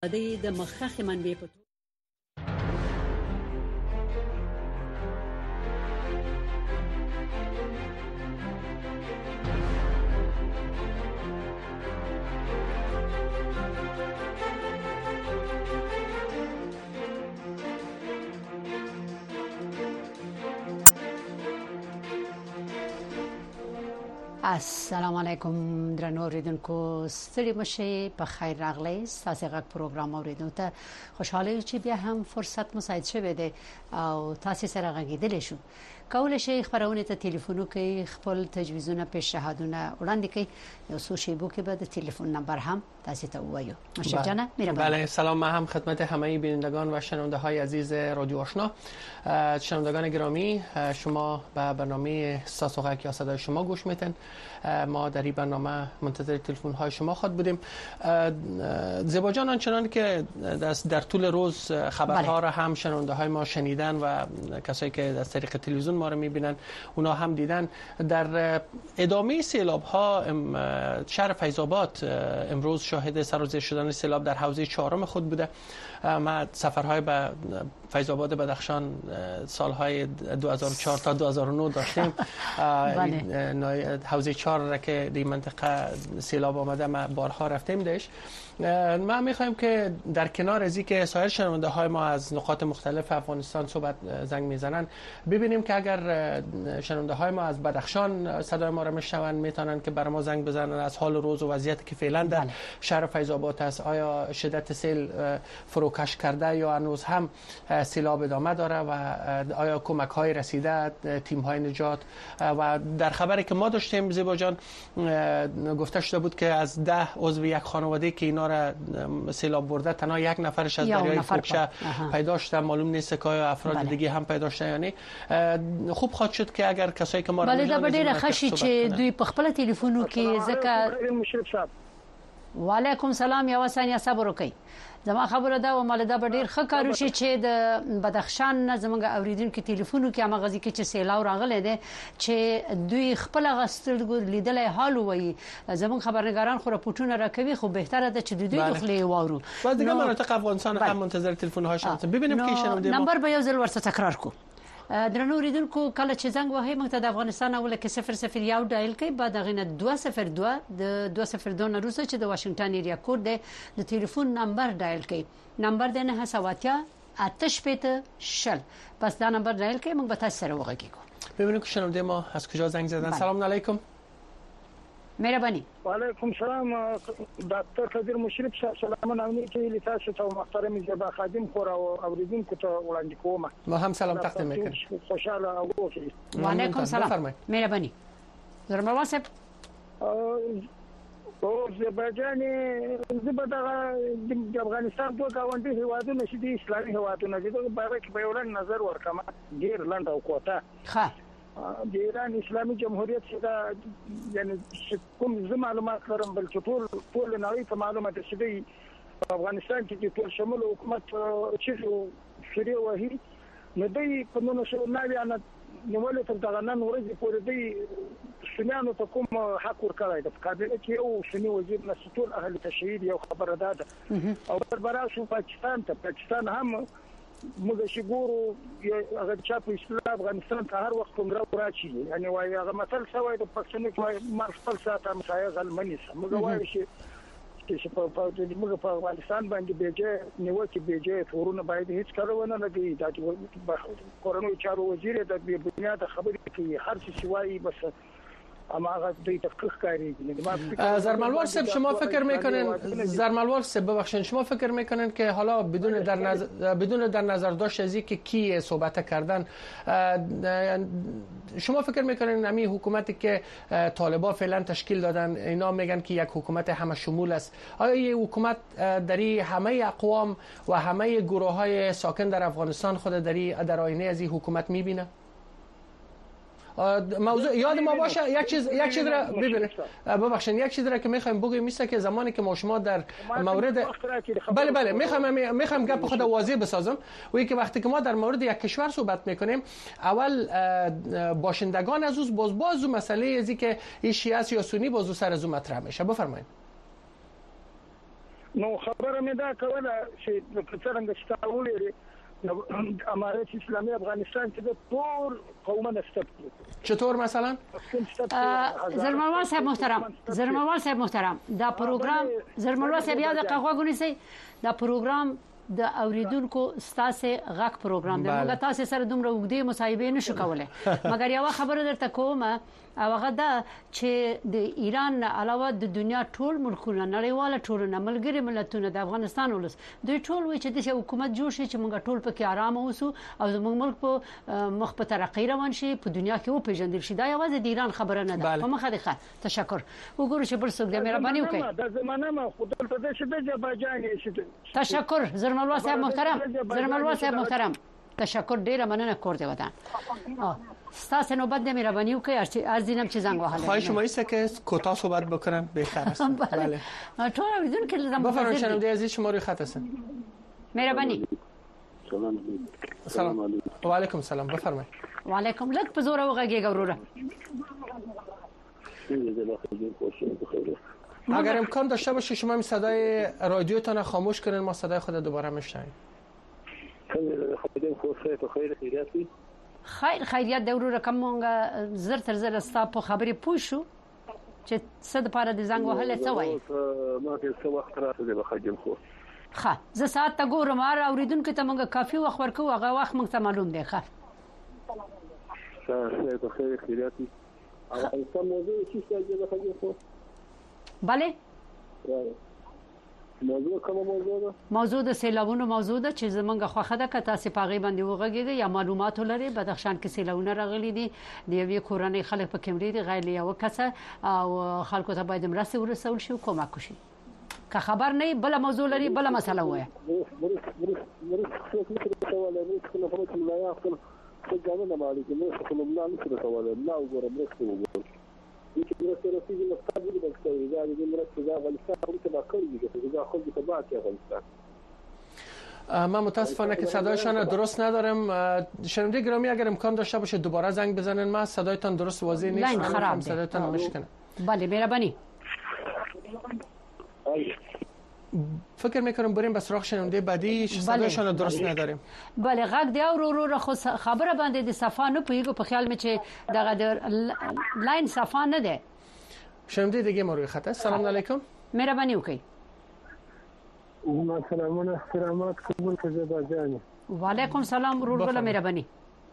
د مخخ منبع په السلام علیکم درنو اوریدونکو ستړي مشه په خیر راغلی تاسو غږ پروګرام اوریدو ته خوشاله چې بیا هم فرصت مساعد شوه دی او تاسو سره غږیدل شو کول شي خبرونه ته ټلیفون کوي خپل تجویزونه پیشنهادونه وړاندې کوي یو څو شی بو کې به د ټلیفون نمبر هم تاسو ته وایو مشرف جان بله سلام ما هم خدمت همه بینندگان و شنونده های عزیز رادیو آشنا شنوندگان گرامی شما به برنامه ساسوغک یا صدای شما گوش میتن ما در این برنامه منتظر تلفن های شما خود بودیم زیبا جان آنچنان که در طول روز خبرها را هم شنونده های ما شنیدن و کسایی که از طریق تلویزیون ما را میبینن اونا هم دیدن در ادامه سیلاب ها شهر فیض‌آباد امروز شاهد سرازیر شدن سیلاب در حوزه 4 خود بوده ما سفرهای به فیض‌آباد بدخشان سالهای 2004 تا 2009 داشتیم حوزه 4 را که در منطقه سیلاب آمده ما بارها رفتیم داشت ما میخوایم که در کنار از اینکه سایر شنونده های ما از نقاط مختلف افغانستان صحبت زنگ میزنن ببینیم که اگر شنونده های ما از بدخشان صدای ما را میشنون میتونن که برای ما زنگ بزنن از حال روز و وضعیتی که فعلا در شهر فیض‌آباد است آیا شدت سیل فروکش کرده یا هنوز هم سیلاب ادامه داره و آیا کمک های رسیده تیم های نجات و در خبری که ما داشتیم زیبا جان گفته شده بود که از 10 عضو یک خانواده که اینا را سیلاب برده تنها یک نفرش از دریای فوکشه پیدا شده معلوم نیست که افراد دیگه هم پیدا شده یعنی خوب خواهد شد که اگر کسایی که ما بله دا ډیره خشي چې دوی په خپل ټلیفونو کې ځکه مشرف صاحب وعلیکم سلام یا وسانیا صبر وکي زما خبره دا و مال دا ډیر ښه کارو شي چې د بدخشان زمونږ اوریدونکو ټلیفونو کې هغه غزي کې چې سیلاو راغله دي چې دوی خپل غسترګو لیدلې حال وایي زمونږ خبرنگاران خو راپورټونه راکوي خو بهتره ده چې دوی دخلي وارو و دیگه مناطق افغانستان هم منتظر تلفن هاشون ببینیم که شنونده نمبر به یو ځل ورته تکرار کو درنو اوریدونکو کله چې زنګ وهي موږ ته د افغانستان اوله کې 001 ډایل کوي بعد غینه 202 د 202 نه روسه چې د واشنگټن ایریا کوډ دی د ټلیفون نمبر ډایل کوي نمبر د نه هسواتیا آتش پته شل پس دا نمبر ډایل کوي موږ به تاسو سره وغږیږو ببینیم که شنونده ما از کجا زنگ زدن سلام علیکم مهرباني وعلیکم سلام دکتر قدیر مشرف صاحب سلام علیکم چې تاسو ته محترم زبا خادم خور او اوریدونکو ته وړاندې کوم ما هم سلام تقدیم میکنم خوشاله اوسئ وعلیکم سلام مهرباني زرمه واسب او زباجان زبدغه د افغانستان په کاونډي هیوادونو چې د اسلامي هیوادونو د باره کې به ولن نظر ورکما ډیر لاند او کوټه ښه د ایران اسلامي جمهوریت څخه یعنی کوم زما معلومات لرم بل ټول نړۍ ته معلومات شته افغانستان کې ټول شمول حکومت چې شری وهي نو دوی په نو شو ناوی نومول تر دغه نن ورځې پورې دی سنیانو ته کوم حق ورکړای د کابینه کې یو سنی وزیر نسټول اهل تشهید یو خبره ده او برابر پاکستان هم موږ شي ګورو هغه چا په اسلام افغانستان ته هر وخت کوم راځي یعنی وايي هغه مثال سوي د پښتنو کې مرشل ساته مسایه غلمنی موږ وایو چې موږ په افغانستان باندې بیجه نیوکه بیجه تورونه باید هیڅ کارونه نه دی د کورونو چارو وزیر د بنیاد خبرې کوي هر څه سوي بس اما دوی تفکیک کاری زرملوار صاحب شما فکر میکنین زرملوار صاحب ببخشید شما فکر میکنین که حالا بدون در نظر داشت از اینکه کی صحبت کردن شما فکر میکنین همین حکومتی که طالبان فعلا تشکیل دادن اینا میگن که یک حکومت همه شمول است آیا این حکومت در همه اقوام و همه گروه های ساکن در افغانستان خود در آینه از این حکومت میبینه موضوع یاد ما باشه یک چیز را ببینید ببخشید یک چیز را که میخوایم بگیم میسته که زمانی که ما شما در مورد بله میخوایم گپ خود واضح بسازم و اینکه وقتی که ما در مورد یک کشور صحبت میکنیم اول باشندگان از اوس باز مسئله ازی که این شیعه یا سنی باز سر از مطرح میشه بفرمایید نو خبره مې دا کوله چې څنګه ستاولې امارات اسلامي افغانستان کې د ټول قومونه ستپل. چطور مثلا؟ زرمروان صاحب محترم دا پروګرام زرمروان صاحب یاد قغوګونی سي دا پروګرام د اوریدونکو ستاسو غږ پروګرام دی. موږ تاسو سره دومره وګړي مصاحبه نشو کولای مګر یو خبره درته کوم او هغه دا چې د ایران علاوه د دنیا ټول ملکونه نړیواله ټولنه ملګری ملتونه د افغانستان ولس دوی ټول وی چې د حکومت جوړ شي چې موږ ټول پکې آرام اوسو او زموږ ملک په مخ په ترقی روان شي په دنیا کې او پیژندل شي. دا یوازې د ایران خبره نه ده. په مخه ده. تشکر. وګورئ چې بل څوک د مهرباني وکړي. د زمانه ما خپل ته چې د جباجانې شي. تشکر زرملوا صاحب محترم تشکر ډیره مننه کوردی ودان. ستاسو نوبت د مهرباني وکړئ از دینم چې زنګ وهاله. خواهش ما است که کوتاه صحبت بکنم بهتر است. بله. ټول اوریدون که لازم بفرمایید شنونده عزیز شما روی خط هستن. مهرباني. سلام علیکم. و علیکم سلام بفرمایید. و علیکم لک په زور وغږیږه وروره. اگر امکان داشته باشه شما این صدای رادیوتان رو خاموش کنین ما صدای خود دوباره میشنویم. خیریت دورو رقمونګه زر تر زر ستا په خبرې پوښو چې څه د پاره د زنګ وهله څه وایي. ما ته څه وخت راځي به خجل خو ښه زه ساعت ته ګورم اوریدونکو ته موږ کافي وخت ورکو هغه وخت موږ ته معلوم دی. ښه ته خیریت او انسان موضوع چې څه به خجل خو bale موضوع د سیلابونو موضوع ده چې زمونږه خوخه ده که تاسو پاغي باندې وغږیږئ یا معلومات لري. بدخشان کې سیلابونه راغلي دي د یوې کورنۍ خلک په کمرې دي غیر یو کسه او خلکو ته باید مرسته ورسول شي او کومک وشي. که خبر نه بل موضوع لري بل مسله وایي. من متاسفانه که صدایشان درست ندارم. شنونده گرامی اگر امکان داشته باشه دوباره زنگ بزنین. من صدایتان درست واضح نیست. لاین خراب ده. صدایتان مشکنه. بله مهربانی. فکر میکنم بریم به سراغ شنونده بعدی. صدایشان درست نداریم. بله غږ دی او رو خو خبره باندې د صفه نه پیګو په خیال می چې دغه لاین صفه نه ده. شنونده دیگه ما روی خط است. سلام علیکم. مهربانی وکړئ. سلامونه احترامات قبول کړئ. و علیکم سلام ورور مهربانی.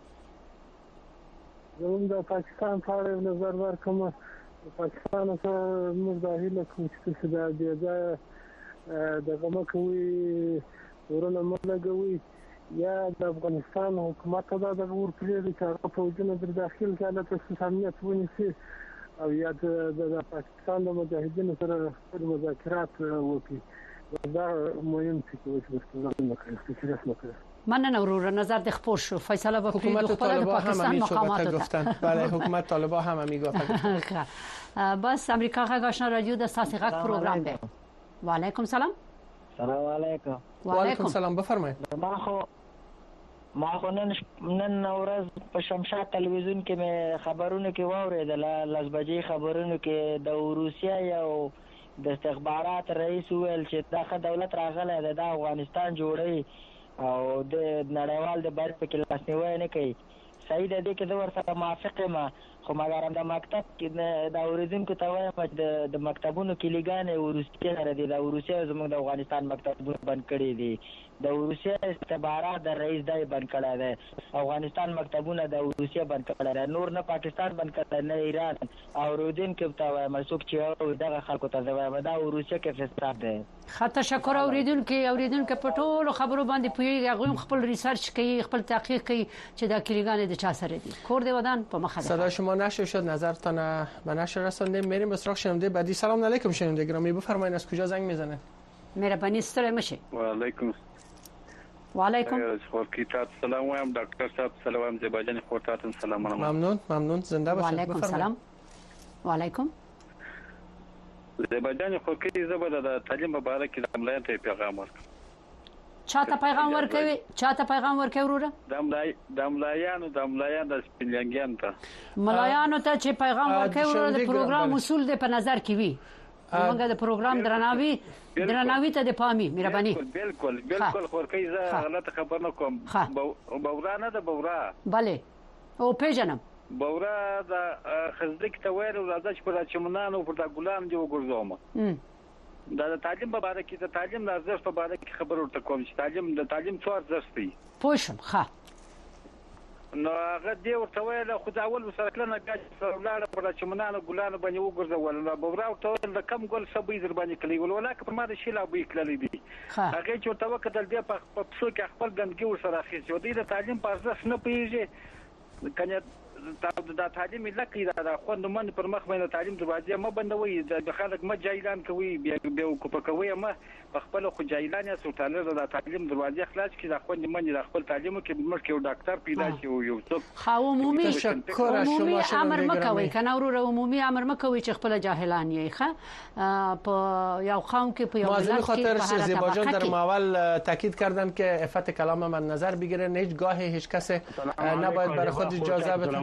زموږ د پاکستان په اړه نظر ورکوم. پاکستان سره موږ داخله کوم چې دا دغه مکوي ورونه ملګوي یا د افغانستان حکومت دا د ورپرې چې هغه فوجونه در داخل کاله ته امنیت ونیسي او یا د پاکستان د مجاهدینو سره مذاکرات وکړي. دا مهم څه مننه ورور نظر د خپل شو فیصله به حکومت طالبان هم صحبت گفتن. بله حکومت طالبان هم میگفتن. بس امریکا غاښنا رادیو د ساسي غږ پروګرام دی. و علیکم سلام. سلام علیکم. و علیکم سلام بفرمایید. ما خو نن ورځ په شمشاد تلویزیون کې مې خبرونه کې واوریدل لاس بجې خبرونه کې د روسیا یو د استخبارات رئیس ویل چې دغه دولت راغله د افغانستان جوړي او د نړیوال د بار په کې لاسنیوي نه کوي. صحیح ده کې د ورسره موافق ما خو مګر د مکتب کې د اوریدونکو ته وایم د مکتبونو کې لګانې روسیا سره دي. د روسیا زموږ د افغانستان مکتبونه بند کړي دي. د روسیا استخبارات د رئیس دای بند کړی دی. افغانستان مکتبونه د روسیا بند کړی دی. نور نه پاکستان بند کړی نه ایران. اوریدونکو ته وایم څوک چې دغه خلکو ته وایم دا روسیا کې فساد دی. خاطر شکر اوریدونکو په ټولو خبرو باندې پوهیږي. هغه خپل ریسرچ کوي خپل تحقیق کوي چې دا کلیګانې د چا سره دي. کور دی ودان په مخه صدا شما نشر شد نظرتان به نشر رساندیم. میریم به سراغ شنونده بعدی. سلام علیکم شنونده گرامی بفرمایید از کجا زنگ میزنه؟ مهربانی ستړی مشه. و علیکم. و علیکم. خورکیتات سلام وایم ډاکټر صاحب سلام وایم زباجان خورتاتن سلام. ممنون زنده باشید. و علیکم سلام. و علیکم. زباجان خورکی زبر د تعلیم په اړه کې د املایان ته پیغام ورکړ. چاته پیغام ورکوي وروره؟ د املایانو د سپینلنګیان ته ملایانو ته چې پیغام ورکوي وروره د پروګرام اصول د په نظر کې وي. موږ د پروګرام درناوی ته د پامي مهرباني. بالکل خورکی زه غلط خبر نه کوم. بورا نه ده بورا. بله او پیژنم. بورا د خزدک ته ویل راځي چې پر چمنانو پر د ګلان دی وګرځوم. دا د تعلیم په اړه کې د تعلیم د ارزښت په اړه کې خبر ورته کوم چې د تعلیم څو ارزښت دی. پوښم ښه. نو هغه دی ورته ویل خو دا اول وسره کله لاړه پر چمنانو ګلانو باندې وګرځول. نو بورا ورته ویل کم ګل سبې در باندې کلی ولکه په ما د شیلا بې کړلې دي. هغه چې ورته وکړل دی په پښو کې خپل ګندګي ورسره اخیسته و. دی د تعلیم په ارزښت نه پیږي. کنه دا تعلیم لکه دا خوند من پر مخ باندې تعلیم دروازه ما بندوي. د خلک ما جایلان کوي بیا کوپه کوي ما خپل خو جایلان یا سلطانه د تعلیم دروازه خلاص کړي. دا خوند من د خپل تعلیم کې مخ یو ډاکټر پیدا شي او یو څوک خو عمومي امر مکوي کنه ورو عمومي امر مکوي چې خپل جاهلان یې ښه په یو قوم کې په یو مازن خاطر زیبا جان در ماول تاکید کردن که عفت کلام من نظر بگیرن. هیچ گاه هیچ کس نباید برای خود اجازه بده.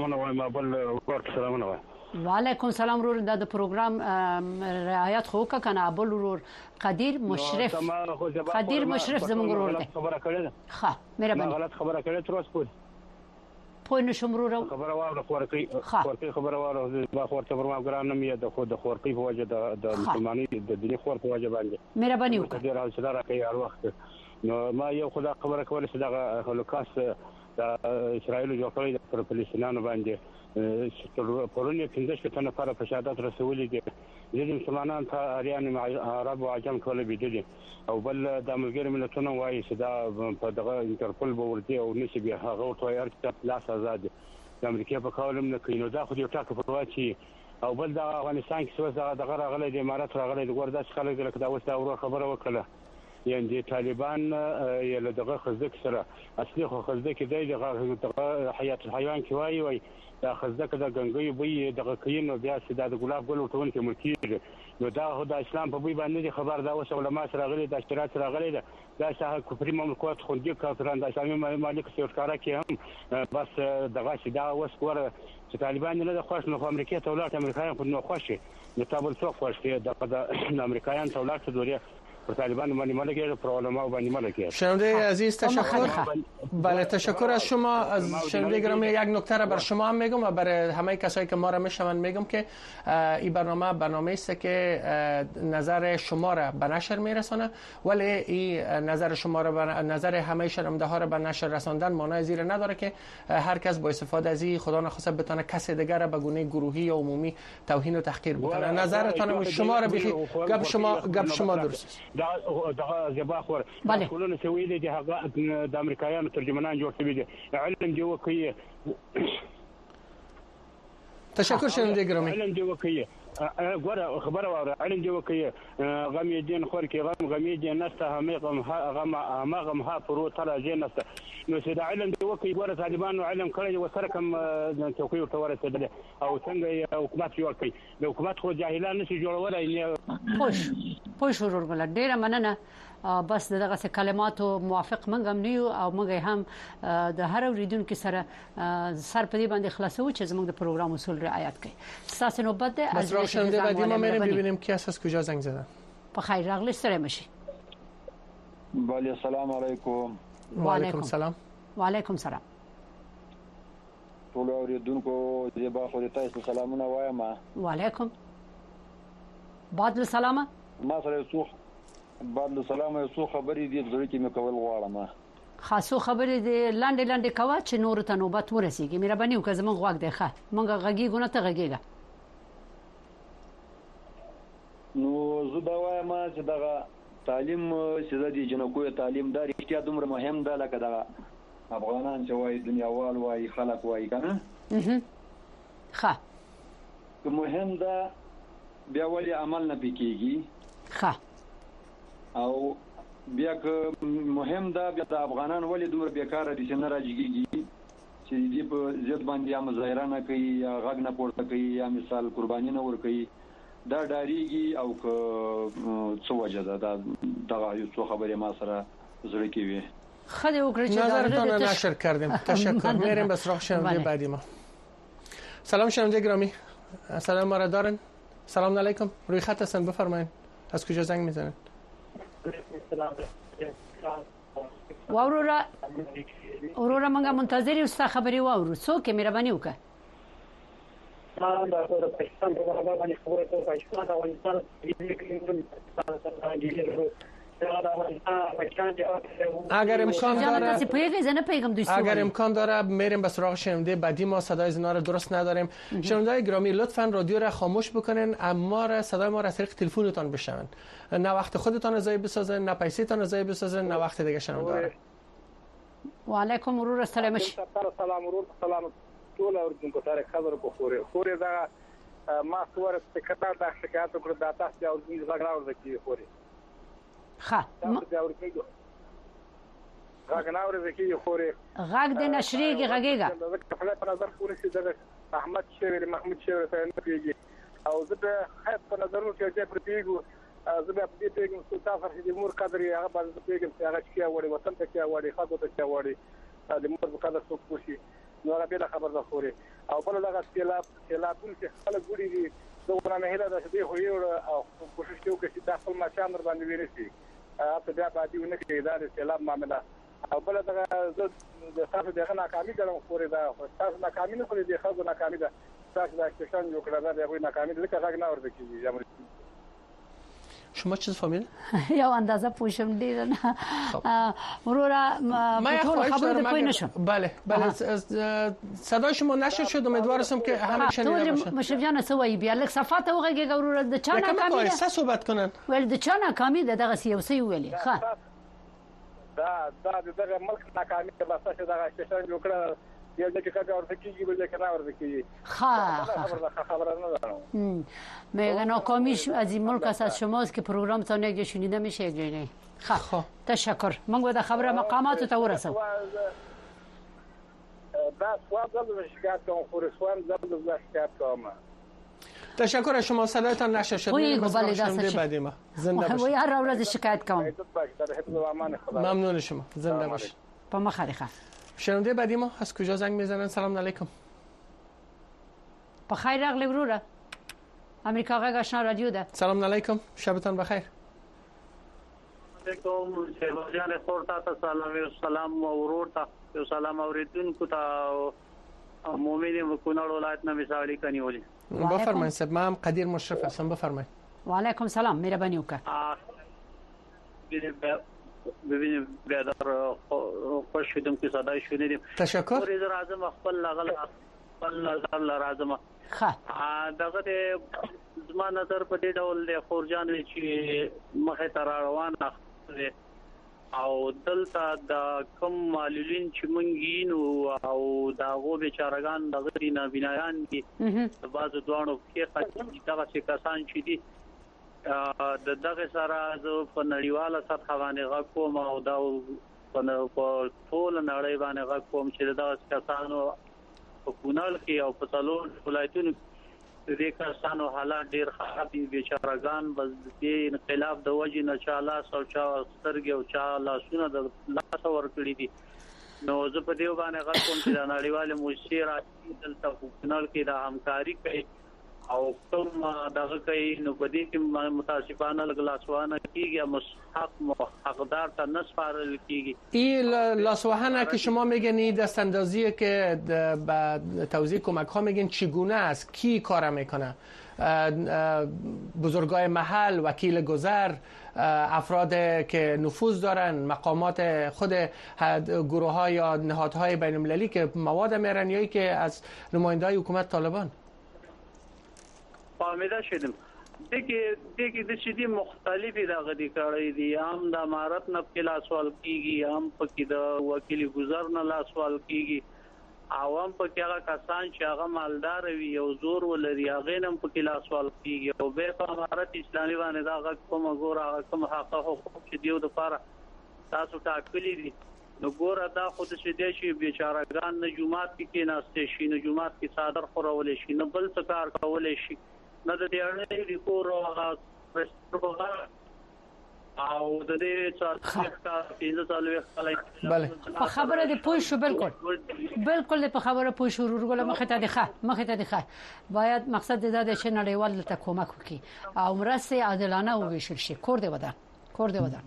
وعلیکم سلام رور د پروګرام رعایت خو کنه ابل رور قدیر مشرف زموږ رور دی. خبره کړې ده ښه مهرباني. غلط خبره کړې تر اوسه پوه نشم رور خبره واوره خورکی خبره واوره با خورته پر ما ګران نه مې د خود خورکی په وجه د مسلمانۍ د دیني خور په وجه باندې مهرباني وکړه. ډیر حوصله راکړئ هر وخت. نو ما یو خدا خبره کوله چې د هولوکاست د اسرائیل جوړ کړی د فلسطینیانو باندې پرونی 15 تنه پر فشادات رسولې دي. د مسلمانانو ته اریان عرب او عجم ټول بيدلي او بل د ملګری ملتونو وایي چې دا په دغه انټرپول بورډي او نشي بیا هغه ټول ارتباط لاس آزاد د امریکا په کولم نه کینو. دا خو یو ټاکه پرواچی او بل د افغانستان کې څه دغه راغلي د امارات راغلي د ګورداس خلک لکه دا اوس دا ورو خبره وکړه. یعنی طالبان یله دغه خزدک سره اصلي خو خزدک دی دغه حیات الحیوان کې وایي دا خزدک د غنګي بوی دغه کین بیا چې د ګلاب ګل ټون کې ملکي. نو دا خو د اسلام په بوی باندې خبر دا اوس علماء سره غلي د اشتراک راغلي دا شاه کفري مملکت خوندي کافران د اسلامي مالک سیورکارا کې هم بس دغه چې دا اوس ګوره چې طالبان نه د خوښ نو امریکا ته ولات امریکایان خو نو خوښي نو تابل څو خوښ دي د امریکایان ته ولات دوری طالبان باندې ملګری پر علماء باندې ملګری. شنونده عزیز تشکر. بله تشکر از شما. از شنونده گرامی یک نکته را بر شما هم میگم و برای همه کسایی که ما را میشنون میگم که این برنامه است که نظر شما را به نشر میرسانه ولی این نظر شما را نظر همه شنونده ها را به نشر رساندن معنای زیر نداره که هر کس با استفاده از این خدا نخواسته بتونه کسی دیگر را به گونه گروهی یا عمومی توهین و تحقیر بکنه. نظرتان شما را بخی گپ شما درست دا زبا خور کولونه سوي دي هغه د امریکایانو ترجمانان جوړ شوی دي. علم دی وکي. تشکر شنونده گرامی. علم دی وکي ګوره خبره وره علم دی وکي غم دین خور کې غم دین نسته غم ها پرو تر جن نسته. نو چې د علم دی وکي ګوره طالبانو علم کړی و سره کوم توقيع ورته او څنګه حکومت جوړ کړي. د حکومت خو جاهلان نشي جوړولای. پوښ ورغله ډیره مننه. بس دغه کلماتو موافق منګم نیو او موږ هم د هر اوریدونکو سره سر په دې باندې خلاصو چې زموږ د پروګرام اصول رعایت کړي. تاسو نو بده از روشنده بعدی ما میریم ببینیم کی از کجا زنگ زدن. په خیر راغلی سره مشي. بله السلام علیکم. وعلیکم السلام. وعلیکم السلام. ټول اوریدونکو زیبا خو تاسو سلامونه وایم. وعلیکم. بعد السلام. ما سره څو بعد السلام یو خبرې دي ضروري کې مې کول غواړم. خاصو خبرې دي لاندې کوه چې نور ته نوبت ورسیږي. مهرباني وکړه زموږ غوږ دی ښه مونږ غږیږو نه ته غږیږه. نو زه دا وایم چې دغه تعلیم چې د جنکو تعلیم دا رښتیا دومره مهم ده لکه دغه افغانان چې وایي دنیاوال وایي خلک وایي کنه. ښه که مهم ده بیا ولې عمل نه پکېږي. ښه او بیا که مهم ده بیا د افغانان ولې دومره بیکاره دي چې نه راځيږي چې دې په ضد باندې یا مظاهره نه کوي یا غږ نه پورته کوي یا مثال قرباني نه ور کوي. دا ډاریږي او که څه وجه ده دغه یو څه خبرې ما سره زړه کې وي. خدای وکړي چې نظرتون رو نشر کردیم. تشکر. میریم به سراغ شنونده بعدی ما. سلام شنونده گرامی. سلام ما را دارن؟ سلام علیکم، روی خط هستن، بفرمایید. از کجا زنگ میزنید؟ وروره موږ منتظر یو ستاسو خبري واورو. څوک مهرباني وکړه. دا پاکستان په اړه باندې خبره کوي. پاکستان د افغانستان اگر امکان داره میریم به سراغ شنونده بعدی. ما صدای زنا رو درست نداریم. شنونده‌های گرامی لطفاً رادیو را خاموش بکنین، اما صدای ما را از طریق تلفنتان بشنون. نه وقت خودتان ازای بسازن، نه پیسه‌تان ازای بسازن، نه وقت دیگه شنونده. و علیکم ورور السلام. سلام ورور سلام ټول اوریدونکو سره خبر په خوري دا ما صور سکتا د شکایت کړو د تاسو او د غاغراو د کی خوري ښه غاغراو د کی خوري غاګ د نشریږي غاګيګا په نظر پوری سي د احمد شویر محمود شویر ته نه پیږي او زه د خیت په نظر کې چې پر پیګو زه په دې پیګم سلطان فرشي د مور قدرې هغه باندې پیګم چې هغه کې وړي وطن ته کې وړي خاطر ته کې وړي د مور په قدر څوک پوښي نو هغه به خبر ده خوري او بل دغه سیلابون چې خلک ګوري دي دوه نه هله ده چې هو یو او کوشش کوي چې د خپل ماشان باندې ورسي په بیا باندې ونه کې دا سیلاب معاملې او بل دغه د تاسو دغه ناکامي ګرم خوري دا تاسو ناکامي نه خوري د خلکو ناکامي ده تاسو د اکشن یو کړه دا یو ناکامي ده که راګ نه ورته کیږي. شما چیز فهمیدین؟ یا اندازه پوشم دیدن مرورا ما خبر کوی نشم. بله صدای شما نشد شد. امیدوار هستم که همه شنیده باشن. مشرف جان سوای بیا لک صفات اوغه ګورور د چا ناکامی ده. څه صحبت کنن؟ ول د چا ناکامی ده دغه سیاسي ویلي. ښه دا دغه ملک ناکامی ده بس چې دغه ششن جوړ کړه یو ځکه چې ورته کیږي بل ځکه نه ورته کیږي. خبر نه دارم. میگن ناکامیش از این ملک است از شماست که پروگرامتان یک شنیده میشه یک جایی. خب تشکر. من گفتم خبر مقامات تو ورسم. دا سوال زدم شکایت کنم خور سوال زدم شکایت کنم. تشکر از شما. صدایتان نشه شد. بعدی ما زنده باشید. هر روز شکایت کنم. ممنون شما. زنده باشید. با ما خیریخه. شنونده بعدی ما از کجا زنگ میزنن؟ سلام علیکم. بخیر راغلی وروره. امریکا غږ آشنا رادیو ده. سلام علیکم، شبتان بخیر. علیکم شهبازجان خورتا ته سلام ورور ته سلام اوریدونکو ته مؤمن کونړ ولایت نه مثالی کنیولي. بفرمایید صاحب. ما هم قدیر مشرف هستم. بفرمایید. و علیکم سلام، مهربانی وکړه. ببینید بیادر خوش شدم که صدای شنیدیم. تشکر. ورید راځم خپل نظر لرازم. دغه زما نظر په دې ډول د خورجان چې مخه تر روان او دلته د کم معلولین چې مونږ او دغه بیچارهګان دغه نه بنایان دي بعض دوانو کې دغه کسان چې دي د دغه سره په نړیواله سطح باندې غږ کوم او دا په ټول نړۍ باندې غږ کوم چې دغه کسانو په کونړ کې او په څلور ولایتونو د دې کسانو حالات ډېر خراب دي. بیچارهګان بس د انقلاب د وجې نه چا لاس او چا سترګې او چا لاسونه د لاس ورکړي دي. نو زه په دې باندې غږ کوم چې د نړیوالې موسسې راځي دلته په کونړ کې د همکاري کوي او کوم دغه کوي. نو په دې کې متاسفانه لاسوهنه کیږي او مستحق حقدار ته نه سپارل کیږي. این لاسوهنه که شما میگین دست اندازیه که به توزیع کمک ها میگین چگونه است؟ کی کار میکنه؟ بزرگای محل، وکیل گذر، افراد که نفوذ دارن، مقامات خود گروه ها یا نهادهای بین المللی که مواد میرن یا که از نمایندهای حکومت طالبان؟ فهمیده شدم. دیگه د شدي مختلفې دغه د کړې دي. هم د امارت نه په لاسوال کیږي، هم پکې د وکیل گذر نه لاسوال کیږي، او هم پکې هغه کسان چې هغه مالدار وي او زور ولري هغه هم پکې لاسوال کیږي. او به په امارت اسلامي باندې دا کوم ګور هغه کوم حقوق چې دیو د لپاره تاسو ټاکلي دي. نو ګور دا خود چې دی چې بیچارهګان نه جمعات کې ناشته شي، نه جمعات کې صادر خورول شي، نه بل څه کار کول شي، نه د دې اړې ریکور او او او د دې بله په خبره دی پوه شو بالکل په خبره پوه شو ورغله مخه ته ده باید مقصد دا دی چې نړیوال ته کمک وکړي او مرسته عادلانه وویشل شي کور دی ودان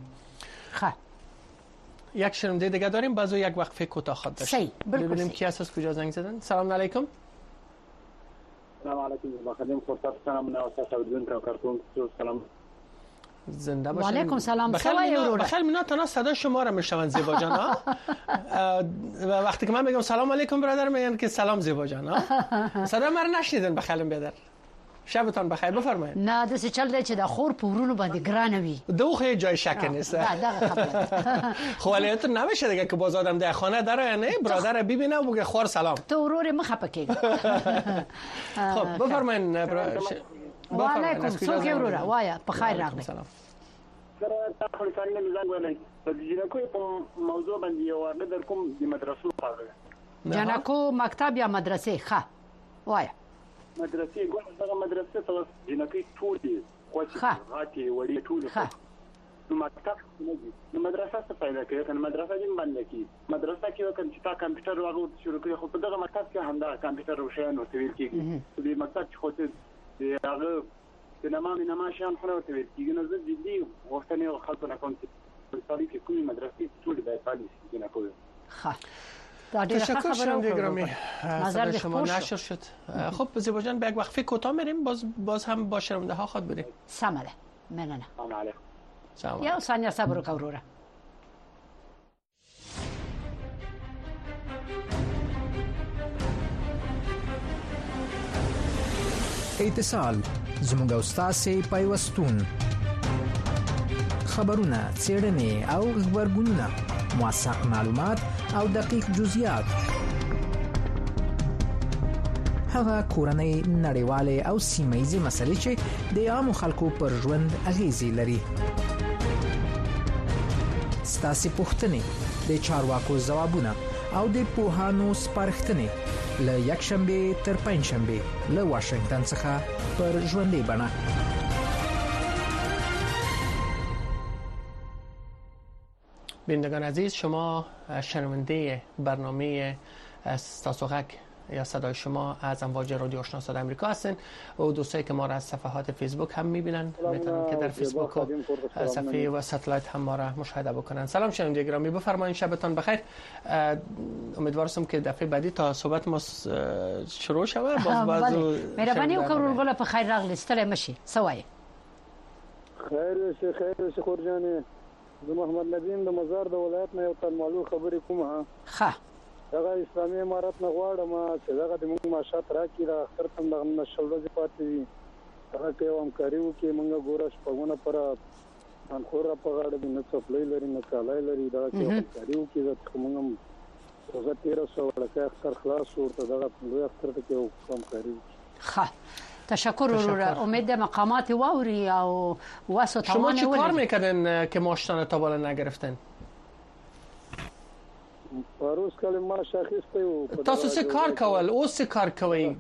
یک شنونده دیگه داریم بعد یک وقفه کوتاه داشتیم ببینیم کی هست از کجا زنگ زدن. سلام علیکم. سلام علیکم بخدمت فرصت سلام نواسه کارتون سلام زنده باشین. و علیکم سلام. بخیر مینا تنها صدا شما را میشنون زیبا جان ها. وقتی که من میگم سلام علیکم برادر میگن که سلام زیبا جان ها. صدا ما را نشنیدن بخیر بیادر. شبتان بخیر بفرمایید. نه د څه چل دی چې د خور پورونو باندې ګرانوي دوخه جای شک نیست. دغه خبره خو ولایت نمیشه دیگه که باز آدم در خانه داره نه برادر ببینه و بگه خور سلام تو ورور مخه پکې. خب بفرمایید. و علیکم څوک ورور وایا په خیر راغلی. سره تاسو څنګه زنګ ولای په جنکو په موضوع باندې یو ورته در کوم د مدرسو خبره جنکو مکتب یا مدرسې ښه وایا مدرسې ګوره مدرسې ته جنکې ټول دي غاټي وړي ټول نو مکتب نو مدرسه څه فائدہ کوي کنه مدرسه دې باندې کی مدرسه کې وکړي چې تا کمپیوټر واغو شروع کړي خو په دغه مکتب کې همدا کمپیوټر روشن او تویل کېږي دې مکتب چې خو ته هغه د نما شان خو نو تویل کېږي نو زه دې غوښتنه خلکو نه کوم چې په سالي کې کومي مدرسې ټول به پالیسي نه کوي تشکر شنونده گرامی نظر شما نشر شد. خب زیبا جان به یک وقفه کوتاه میریم باز هم با شنونده ها خود بریم. سماله مننه. سلام. یا ثانیه صبر وکړه وروره. اتصال زموږ استاد پیوستون خبرونه څېړنې او خبرګونونه موثق معلومات او دقیق جزئیات هغه کورنۍ نړیواله او سیمه‌ایزه مسلې چې د عامو خلکو پر ژوند اغیزې لري ستاسو پوښتنې د چارواکو ځوابونه او د پوهانو سپارښتنې له یک شنبه تر پنځ شنبه له واشنگټن څخه پر ژوندۍ بڼه بینندگان عزیز شما شنونده برنامه استاسوغک یا صدای شما از امواج رادیو آشنا صدای آمریکا هستین و دوستایی که ما را از صفحات فیسبوک هم میبینن میتونن که در فیسبوک و صفحه و ساتلایت هم ما را مشاهده بکنن. سلام شنونده گرامی بفرمایید شبتان بخیر. امیدوارم که دفعه بعدی تا صحبت ما شروع شود باز مهربانی وکړئ ورغله په خیر راغلی ستړی مشي سوای خیر شي خورجانې د محمد ندیم د مزار د ولایت نه یو تنمالو خبرې کومه ښه دغه اسلامي امارت نه غواړم چې دغه د موږ معاشات راکړي د اختر تم دغه نشولځي پاتې وي هغه کې همکاري وکړي موږ ګورش پهونه پر انخوره په غاړه د نه څپلې لري نه کالای لري دغه کې همکاري وکړي چې موږ هغه 1300 ورکه اختر خلاص ورته دغه لوی اختر ته کې همکاري وکړي. ښه تشکر وروره امید مقامات واوري او واسو شما چی کار میکردن که ماشتان تا بالا نگرفتن؟ پروس کله ما شاخصته و تاسو څه کار کول او څه کار کوي؟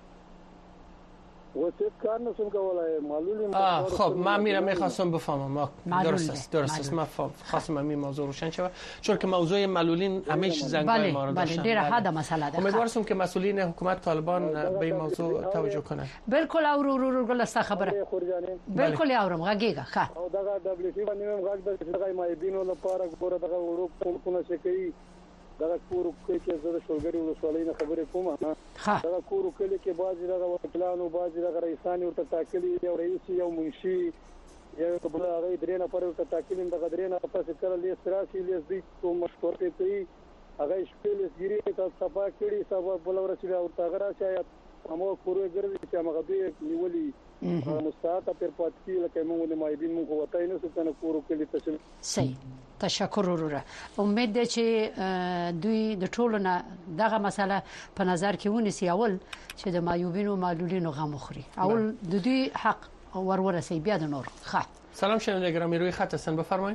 وسیت کار نسم کولای معلولی خب من میخواستم بفهمم درست است من خواستم این موضوع روشن شه چون که موضوع معلولین همیشه زنگای ما رو داشتن. بله ډیره حدا مسئله ده. امیدوارم که مسئولین حکومت طالبان به این موضوع توجه کنن. بالکل اورو ګلستا خبره بالکل اورم غږیږه ښه او دغه دبليو سي باندې هم غږ د دغه مایبینو لپاره ګوره دغه وړو کومه څه کوي دغه کورو کې زړه شولګری ولسوالۍ نه خبرې کوم دغه کورو کې بعضی دغه وکیلانو بعضی دغه رئیسان ورته ټاکلي یو رئیس یو منشي یو بل هغه درې نفر ورته ټاکلي دغه درې نفر څخه کله لیست راشي لیست دې کوم مشورې کوي هغه شپېلې ګيري ته صفا کړي سبب بل ورسې او هغه راشي امو کورو ګرځي چې هغه به نیولي مستعده پر پاتې لکه موږ د مایبین موږ وتاي نه څنګه کورو کې لته صحیح تشکر وروره امید ده چې دوی د ټولو نه دغه مسله په نظر کې ونیسي اول چې د مایوبینو معلولینو غم خوري اول د دوی حق ورورسي بیا د نور ښه سلام شنونده گرامی روی خط هستن بفرمایید.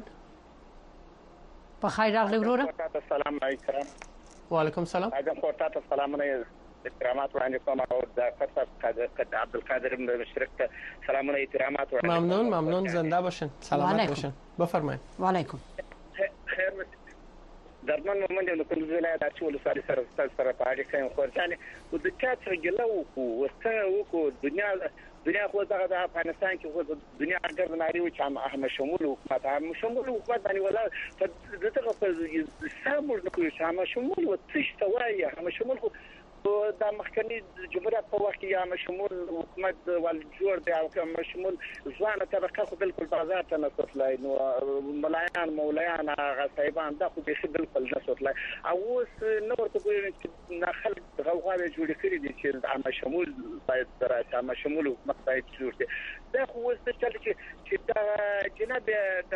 په خیر راغلی وروره. سلام علیکم. و علیکم سلام. اجازه خورتا ته سلامونه احترامات وړاندې کوم او د فتح عبدالقادر مشرق ته سلامونه احترامات وړاندې ممنون زنده باشین سلامت باشین بفرمایید و علیکم خیر درمن مومن د کندوز ولایت د ټول ساري سره په اړه کوم خورځانه او د چا څنګه ګلو وسته دنیا خو دغه د افغانستان کې خو دنیا ګرځ ناري او چې هم شمول حکومت باندې ولا دغه په سامور نه کوي چې شمول او تشت وایي هم شمول دا مخکنی جمهوریت په وخت کې یا شمول حکومت ول جوړ دی او کوم شمول ځوانه طبقه خو بالکل بازار ته نه وصلای نو مولایان هغه صاحبان دا خو به بالکل نه وصلای او اوس نو ورته کوي چې خلک غوغاوي جوړ کړی دي چې عام شمول باید دراسه عام شمول حکومت باید جوړ شي دا خو اوس چې دا جناب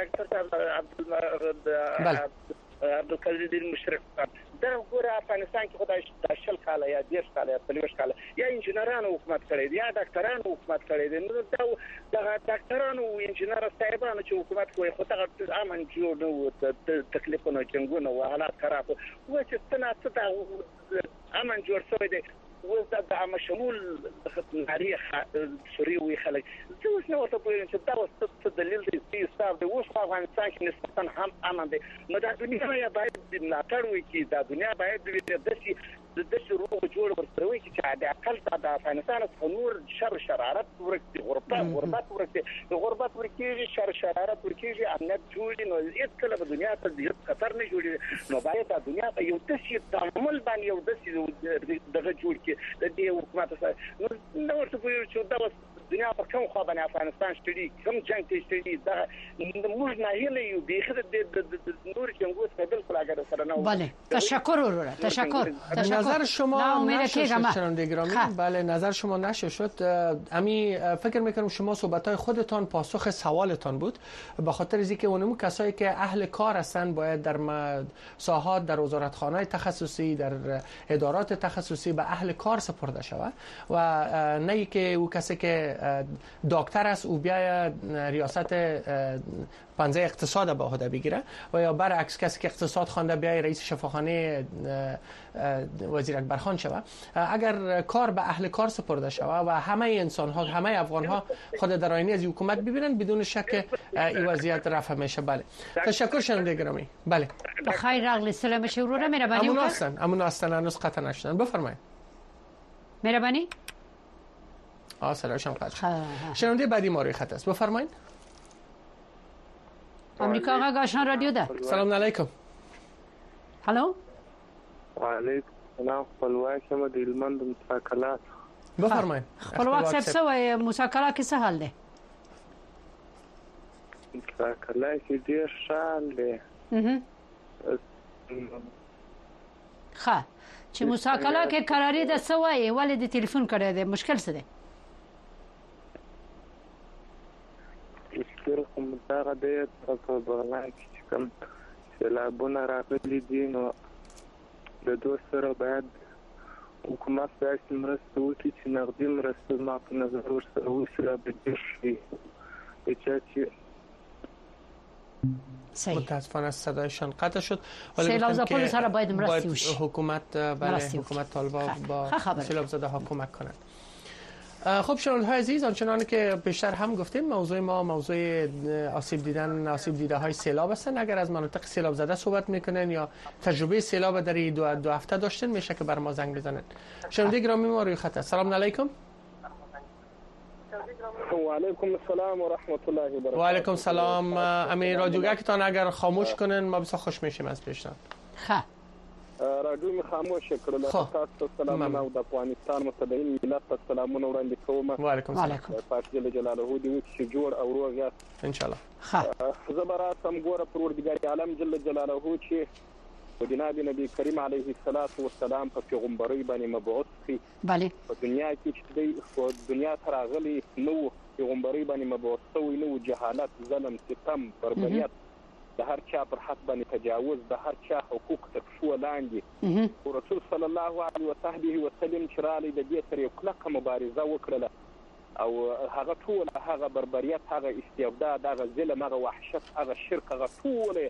ډاکټر عبدالقادر مشرق دا ګوره افغانستان کې خدای د شل کاله یا 10 کاله یا 30 کاله یا انجنیرانو حکومت کړی دی یا ډاکټرانو حکومت کړی دی نو دا ډاکټرانو او انجنیر صاحبانو چې حکومت کوي خو دا امن جوړ نو تکلیفونه جنگونه او حالات خراب و چې څنګه امن جوړ شوی دی اوس د عام شمول تاریخ سوري وی خلک اوس نو ورته وایي چې دا اوس دلیل دی چې ستاسو د اوس افغانستان کې نسبتا هم امن دی نو دا دنیا باید ملاتړ وکړي دا دنیا باید د شروع جوړ ورسوي چې د اقل د افغانستان څخه نور شرارت ورکړي غربت ورکړي شرارت ورکړي امنیت جوړي نو هیڅ کله په دنیا ته د خطر نه جوړي نو باید د دنیا په یو تشي تعامل باندې یو دغه جوړ د دې حکومت سره نو ورته وایي چې دا دنیا په کوم خوا باندې افغانستان شتړي کوم جنگ ته شتړي دا موږ نه هیلو به د نور جنگو څخه بالکل اگر سره نه بله تشکر ورور تشکر نظر شما نشد گرامی بله نظر شما نشد امی فکر میکنم شما صحبت‌های خودتان پاسخ سوالتان بود به خاطر اینکه اونم کسایی که اهل کار هستند باید در ساحات در وزارتخانه‌های تخصصی در ادارات تخصصی به اهل کار سپرده شود و نه که او کسی که دکتر است او بیاید ریاست پنجه اقتصاد به عهده بگیره و یا برعکس کسی که اقتصاد خوانده بیاید رئیس شفاخانه وزیر اکبرخان شود. اگر کار به اهل کار سپرده شود و همه انسان ها همه افغان ها خود در آینه از حکومت ببینن بدون شک این وضعیت رفع میشه. بله تشکر شنونده گرامی. بله بخیر راغلی سلام شورونه مهربانی امون هستن هنوز قطع نشدن بفرمایید. مهربانی سلامشم قطع شنونده بعدی ما روی خط است بفرمایید. امریکا آقا آشنا رادیو ده. سلام علیکم. هلو وعلیکم السلام. خپلواک یم د هلمند موسی کلا. بفرمایید. خپلواک صاحب څه وایي موسی کلا کې څه حال دی؟ موسی کلا کې ډېر شال دی. ښه چې موسی کلا کې قراري ده څه وایي ولې د ټلیفون کړی دی مشکل څه دی؟ مشکل خو دغه دی په بغلان کې چې کوم سیلابونه راغلي دي نو د دوی سره باید حکومت داسې مرسته وکړي چې نغدي مرسته زما په نظر ورسره وشي را به ډېر شي د چا چې متاسفانه صدایشان قطع شد ولی گفتم که سر باید حکومت حکومت طالبان با سیلاب زده ها کمک کنند. خب شنونده‌های عزیز آنچنان که بیشتر هم گفتیم موضوع ما موضوع آسیب دیده های سیلاب هستن. اگر از مناطق سیلاب زده صحبت میکنن یا تجربه سیلاب در این دو هفته داشتن میشه که بر ما زنگ بزنن. شنونده گرامی ما روی خط است. سلام علیکم. و علیکم السلام و رحمت الله و برکاته. و علیکم السلام. امی رادیوگاهتان اگر خاموش کنن ما بسیار خوش میشیم از پیشتان. خب رادیو می خاموش کړل. تاسو سلام او د افغانستان متدین ملت ته سلامونه وړاندې کوم. و علیکم السلام. پاک جل جلاله دې چې جوړ او روغ یاست ان شاء الله. زبرات هم ګوره پروردګار عالم جل جلاله چې ودینه نبی کریم علیه الصلاۃ والسلام په پیغمبري باندې مبعوث کی. بله په دنیا کې چې دنیا تر غلي نو پیغمبري باندې مبعوث شوی نو جهالت ظلم ستم بربریت د هر چا پر حق باندې تجاوز د هر چا حقوق تکفو لاندې رسول صلی الله علیه وسلم چې رالی د دې سره یو کلکه مبارزه وکړه او هغه ټول هغه بربریت هغه استبداد هغه ظلم هغه وحشت هغه شرک هغه ټول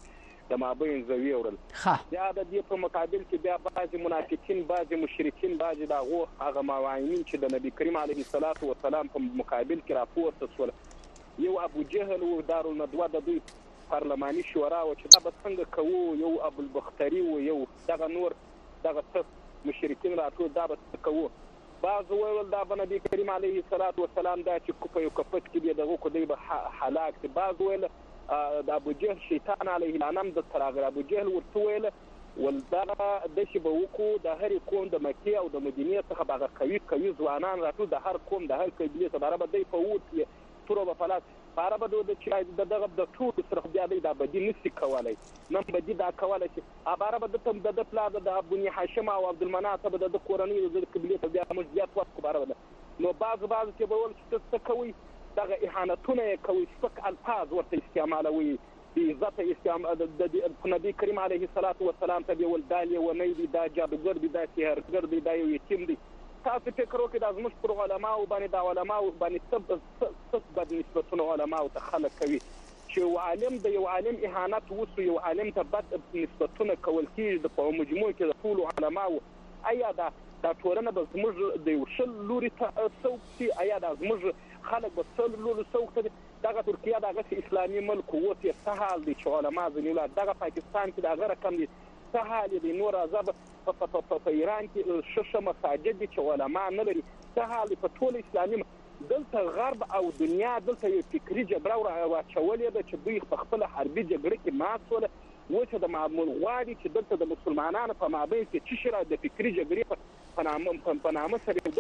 د مابین زوی ورل یا د دې په مقابل کې بیا بعضی منافقین بعضی مشرکین بعضی دغه هغه مواعین چې د نبی کریم علیه الصلاۃ والسلام په مقابل کې راپورته شول یو ابو جهل او دارالندوه د دوی پارلماني شورا او چې دا به څنګه کوو یو ابو البختری او یو دغه نور دغه مشرکین راټول دا به کوو بعض ویل دا به نبی کریم علیه الصلاۃ والسلام دا چې کوپه یو کفت کې دغه کو دی به هلاک دي بعض ویل د ابو جهل شیطان علیه السلام د تراغ ابو جهل ورته ویل ولدغه د شی به وکړو د هر قوم د مکه او د مدینه څخه باغ کوي ځوانان راټول د هر قوم د هر قبیله سره به دی په ووت تور په فلات عربه د چې دغه د ټول سره بیا د بدی نسی کولای نن بدی دا کولای چې عربه د تم د پلا د ابونی هاشم او عبد المناف د قرآنی د قبیله ته بیا موږ زیات وخت عربه نو بعض چې به ول چې کوي دغه اهانتونه کوي سپک الفاظ ورته استعمالوي عزت استعمال د نبی کریم علیه الصلاۃ والسلام ته ول دالی و نه دی دا جادوګر دی دا سحرګر دی دا یتیم دی تاسو فکر وکړئ د زموږ پر علماء باندې د علماء باندې څه بد نسبتونه علماء ته خلک کوي چې عالم د یو عالم اهانت وسو یو عالم ته بد نسبتونه کول کیږي په مجموع کې د ټول علماء ایا دا ټولنه به زموږ د یو شل لوري ته څوک ایا دا زموږ خلک به څل لوري څوک دغه ترکیه دغه اسلامي ملک وته سهال دي چې علماء ځنیلا دغه پاکستان کې دغه رقم دي سهال دي نور عذاب په ایران کې شش مساجد دي چې علماء نه لري سهال په ټول اسلامي دلته غرب او دنیا دلته یو فکری جبره واچولې ده چې دوی په خپل حربي جګړه کې ماسول وڅ د معمول غواړي چې دلته د مسلمانانو په مابین کې چې شره د فکری جګړې په نامه سره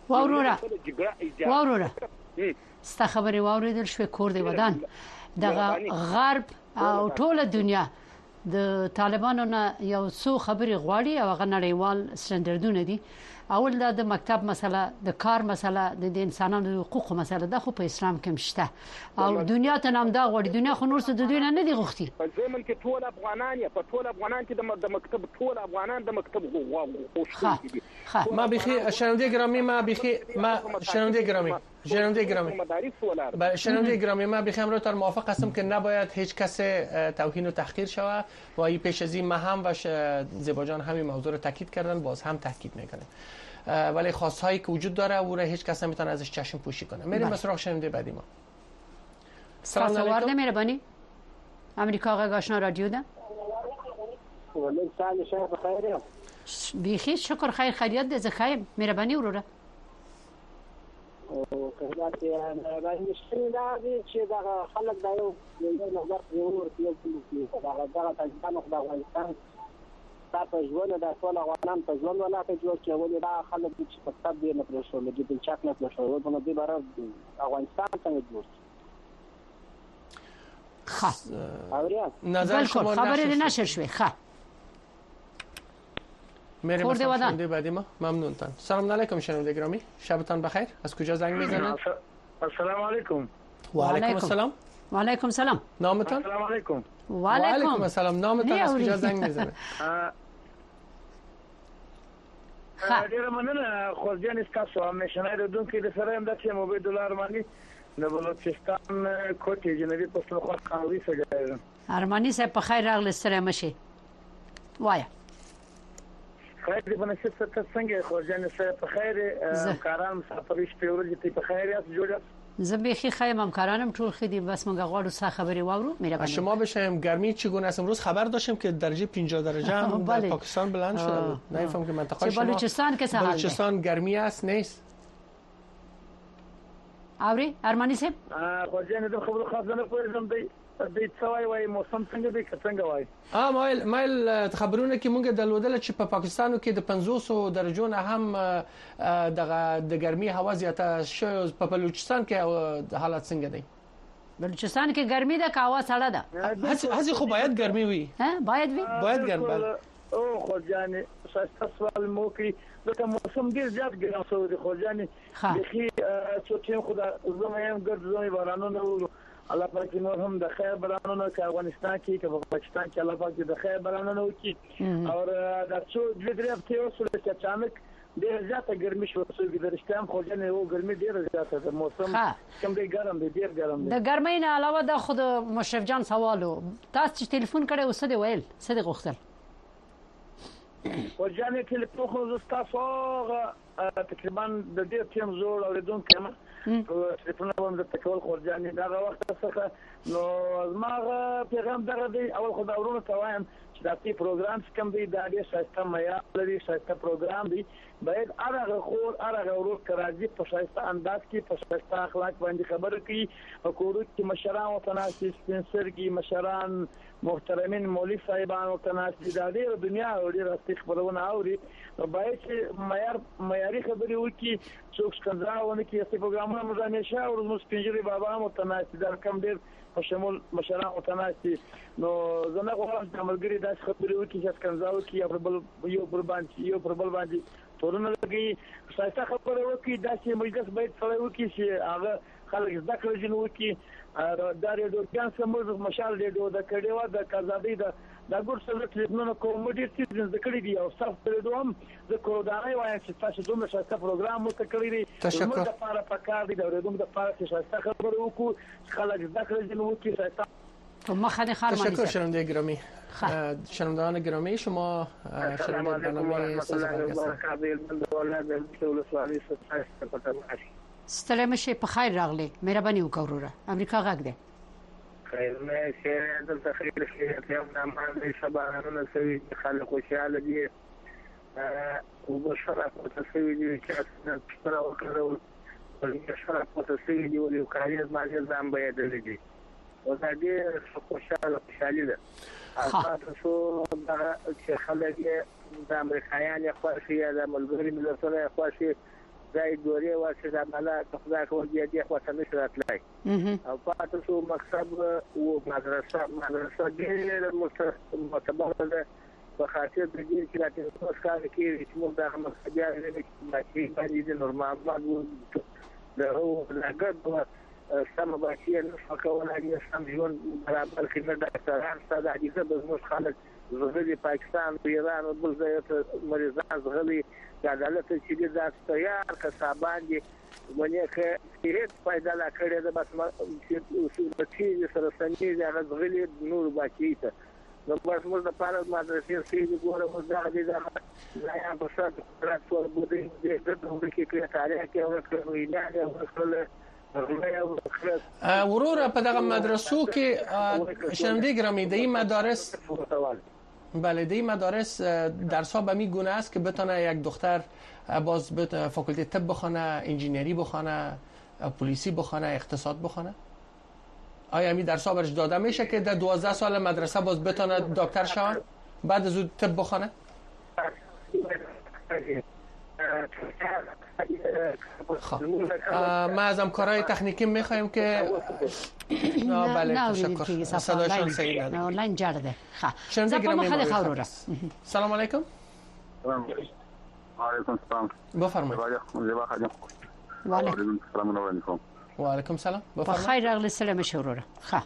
دلته وروره ستا خبرې واوریدل شوې کور دی ودان دغه غرب او ټول دنیا د طالبانو نه یو څو خبرې غواړي او هغه نړیوال سټنډردونه دي اول د مکتب مسله د کار مسله د انسانانو حقوق مسله د خو په اسلام کې مشته او دنیا ته نام دا غوړي دنیا خو نور څه د دوی نه دي غوښتي په زمون کې ټول افغانان یا په ټول افغانان کې د مکتب ټول افغانان د مکتب غوښتي ما بخي شنونده گرامی ما بخی ما شنونده گرامی بله شنونده گرامی ما بخی امروز موافق هستم که نباید هیچ کس توهین و تحقیر شود و این پیش از این ما هم و زیبا جان همین موضوع رو تاکید کردن باز هم تاکید میکنه ولی خواستهایی که وجود داره او را هیچ کس نمیتونه ازش چشم پوشی کنه میریم به سراغ شنونده بعدی ما سلام علیکم مهربانی امریکا آشنا رادیو ده ولی سال شهر بخیر بیخی شکر خیر خیریت ده زخایم مهربانی وروره او کله چې باندې شي دا چې دا خلک دا یو نظر یو دا تاسو د افغانستان تاسو ژوند د ټول افغانان په ژوند ولاته جوړ چې ولې دا خلک چې په تاب دی نه پرشو لګي د چاک نه پرشو په دې بار افغانستان څنګه جوړ ها نظر شما خبری نشر شوی ها میریم به شنونده بعدی ما ممنون تان سلام علیکم شنونده گرامی شبتان بخیر از کجا زنگ میزنید السلام علیکم و علیکم السلام و علیکم السلام نامتان السلام علیکم و علیکم السلام نامتان از کجا زنگ میزنید ډیر مننه خورجان استاسو همیشنه دونکو د سره هم د موبایل دلار باندې د بلوچستان کوټې جنوبي پښتونخوا قانوني سره ارمانی صاحب په خیر راغلی سره مشي وایا خیر دې په نشي څه څنګه خورجان صاحب په خیر کاران مسافرش په ورځ ته په خیر یاست جوړه زبیخی خیمم همکارانم طول خیدیم بس من غواړو سا خبری واورو میره شما بشیم گرمی چگونه است امروز خبر داشتیم که درجه 50 درجه هم در پاکستان بلند شده بود نمیفهم که منطقه شما بلوچستان که سهال بلوچستان گرمی است نیست اوری ارمانی صاحب خورجان د خبرو خاص نه پوهیږم دی څوای وای موسم څنګه دی څنګه وای مایل خبرونه کې مونږ دلودل چې په پاکستانو کې د 500 درجو نه هم د ګرمي هوا زیاته شوی په بلوچستان کې حالت څنګه دی بلوچستان کې ګرمي ده که هوا سړه ده هڅه خو باید ګرمي وي باید ګرم او خورجان ساست سوال مو کې دغه موسم ډیر زیات ګرم شو دی خورجان بخي چې خدا زموږ ګرځوي بارانونه الله پاک نور هم د خیر بلانونه که افغانستان کې که پاکستان کې الله پاک د خیر بلانونه وکړي او دا څو د درې هفته وسره چې اچانک ډېر زیاته ګرمي شو چې د رښتیا هم خو جن یو ګرمي ډېر زیاته ده موسم کوم دی ګرم دی ډېر ګرم دی د ګرمۍ نه علاوه د خود مشرف جان سوالو تاسو چې ټلیفون کړی اوس دی ویل څه دی غوښتل او جان ټلیفون خو تاسو تقریبا د دې ټیم زوړ اوریدونکو ما ټلیفون هم د تکول خو جان دا وخت څخه نو زما پیغام دغه دی اول خو دا ورونه توایم چې دا تی پروګرام کوم دی دا ډېر شایسته معیار لري شایسته پروګرام دی باید هغه خور هغه ورور کراځي په شایسته انداز کې په شایسته اخلاق باندې خبرې کوي او کورو کې مشران او تناسب سپنسر کې مشران محترمین مولوی صاحبان او تناسب د دې دنیا او ډېر استخبارونه اوري باید چې معیاري خبرې وکړي څوک څنګه کې چې پروګرامونه موږ همیشه او موږ سپینجری بابا مو تناسب در کم ډېر په شمول مشران او تناسب نو زنه غواړم چې عملګری داسې خبرې وکړي چې څنګه وکړي یو پر بل باندې تورونه لګي شایسته خبره وکړي داسې مجلس باید سره وکړي چې هغه خلک زده کړي جن وکړي دا ریډیو ګان سمو مشال ریډیو د کډیوا د کازادي د ګور سره ټلیفون کومډي چې ذکر دي او صف ریډیو هم د کورودانای وایي چې تاسو دومره شایسته پروګرام وکړی دي موږ د لپاره پکار دي د ریډیو د لپاره چې شایسته خبره وکړو خلک زده کړي جن وکړي شایسته تشکر شنونده گرامی شنوندگان گرامی شما شنونده برنامه ستړی مشه په خیر راغلی مهرباني وکړه وروره امریکا غږ دی خیر نه شه دلته خیر شه ته هم نه سبانونه سوي خلک خوشاله دي او بشرا په تسوي دي چې څنګه سره وکړو په بشرا په تسوي دي ولې کاریز ماجل ځم به دي او دا ډېر خوشاله ده تاسو دا چې خلک د امریکایانو خوښي یا د ملګری ملتونو خوښي دای دوري واسه د مالا خدای کو دې خواته نشي راتلای او تاسو مکتب او مدرسه ډېر متبادل ده په خاطر د دې چې تاسو کار کوي چې موږ د مخابراتو د باندې نورمال باندې له هغه سم باشي نه فکرونه سم ژوند برابر خدمت ډاکټران ساده دي چې موږ خلک زغلي پاکستان ایران او بل ځای مریضان زغلي د عدالت چې د تیار کسبان دي ونې کې هیڅ فائدہ لا کړې ده بس چې اصول چې سره سنې د زغلي نور باشي ته نو بس موږ د پاره مدرسې سې ګوره موږ دا دي دا یا په څه ترڅو بده دې د دوه کې کې تاریخ کې ورکړو نه ورکړل ورور په دغه مدرسو کې شنونده گرامی د این مدارس بله د این مدارس درس ها به می گونه است که بتونه یک دختر باز فاکولته طب بخونه انجینری بخونه پلیسی بخونه اقتصاد بخونه آیا می درس ها برش داده میشه که در 12 سال مدرسه باز بتونه دکتر شود بعد از اون طب بخونه ما از همکارای تکنیکی میخوایم که بله تشکر صداشون صحیح نده آنلاین جرده شنونده گرامی سلام علیکم علیکم السلام بفرمایید و علیکم السلام بفرمایید خیر راغلی سلام شوروره ښه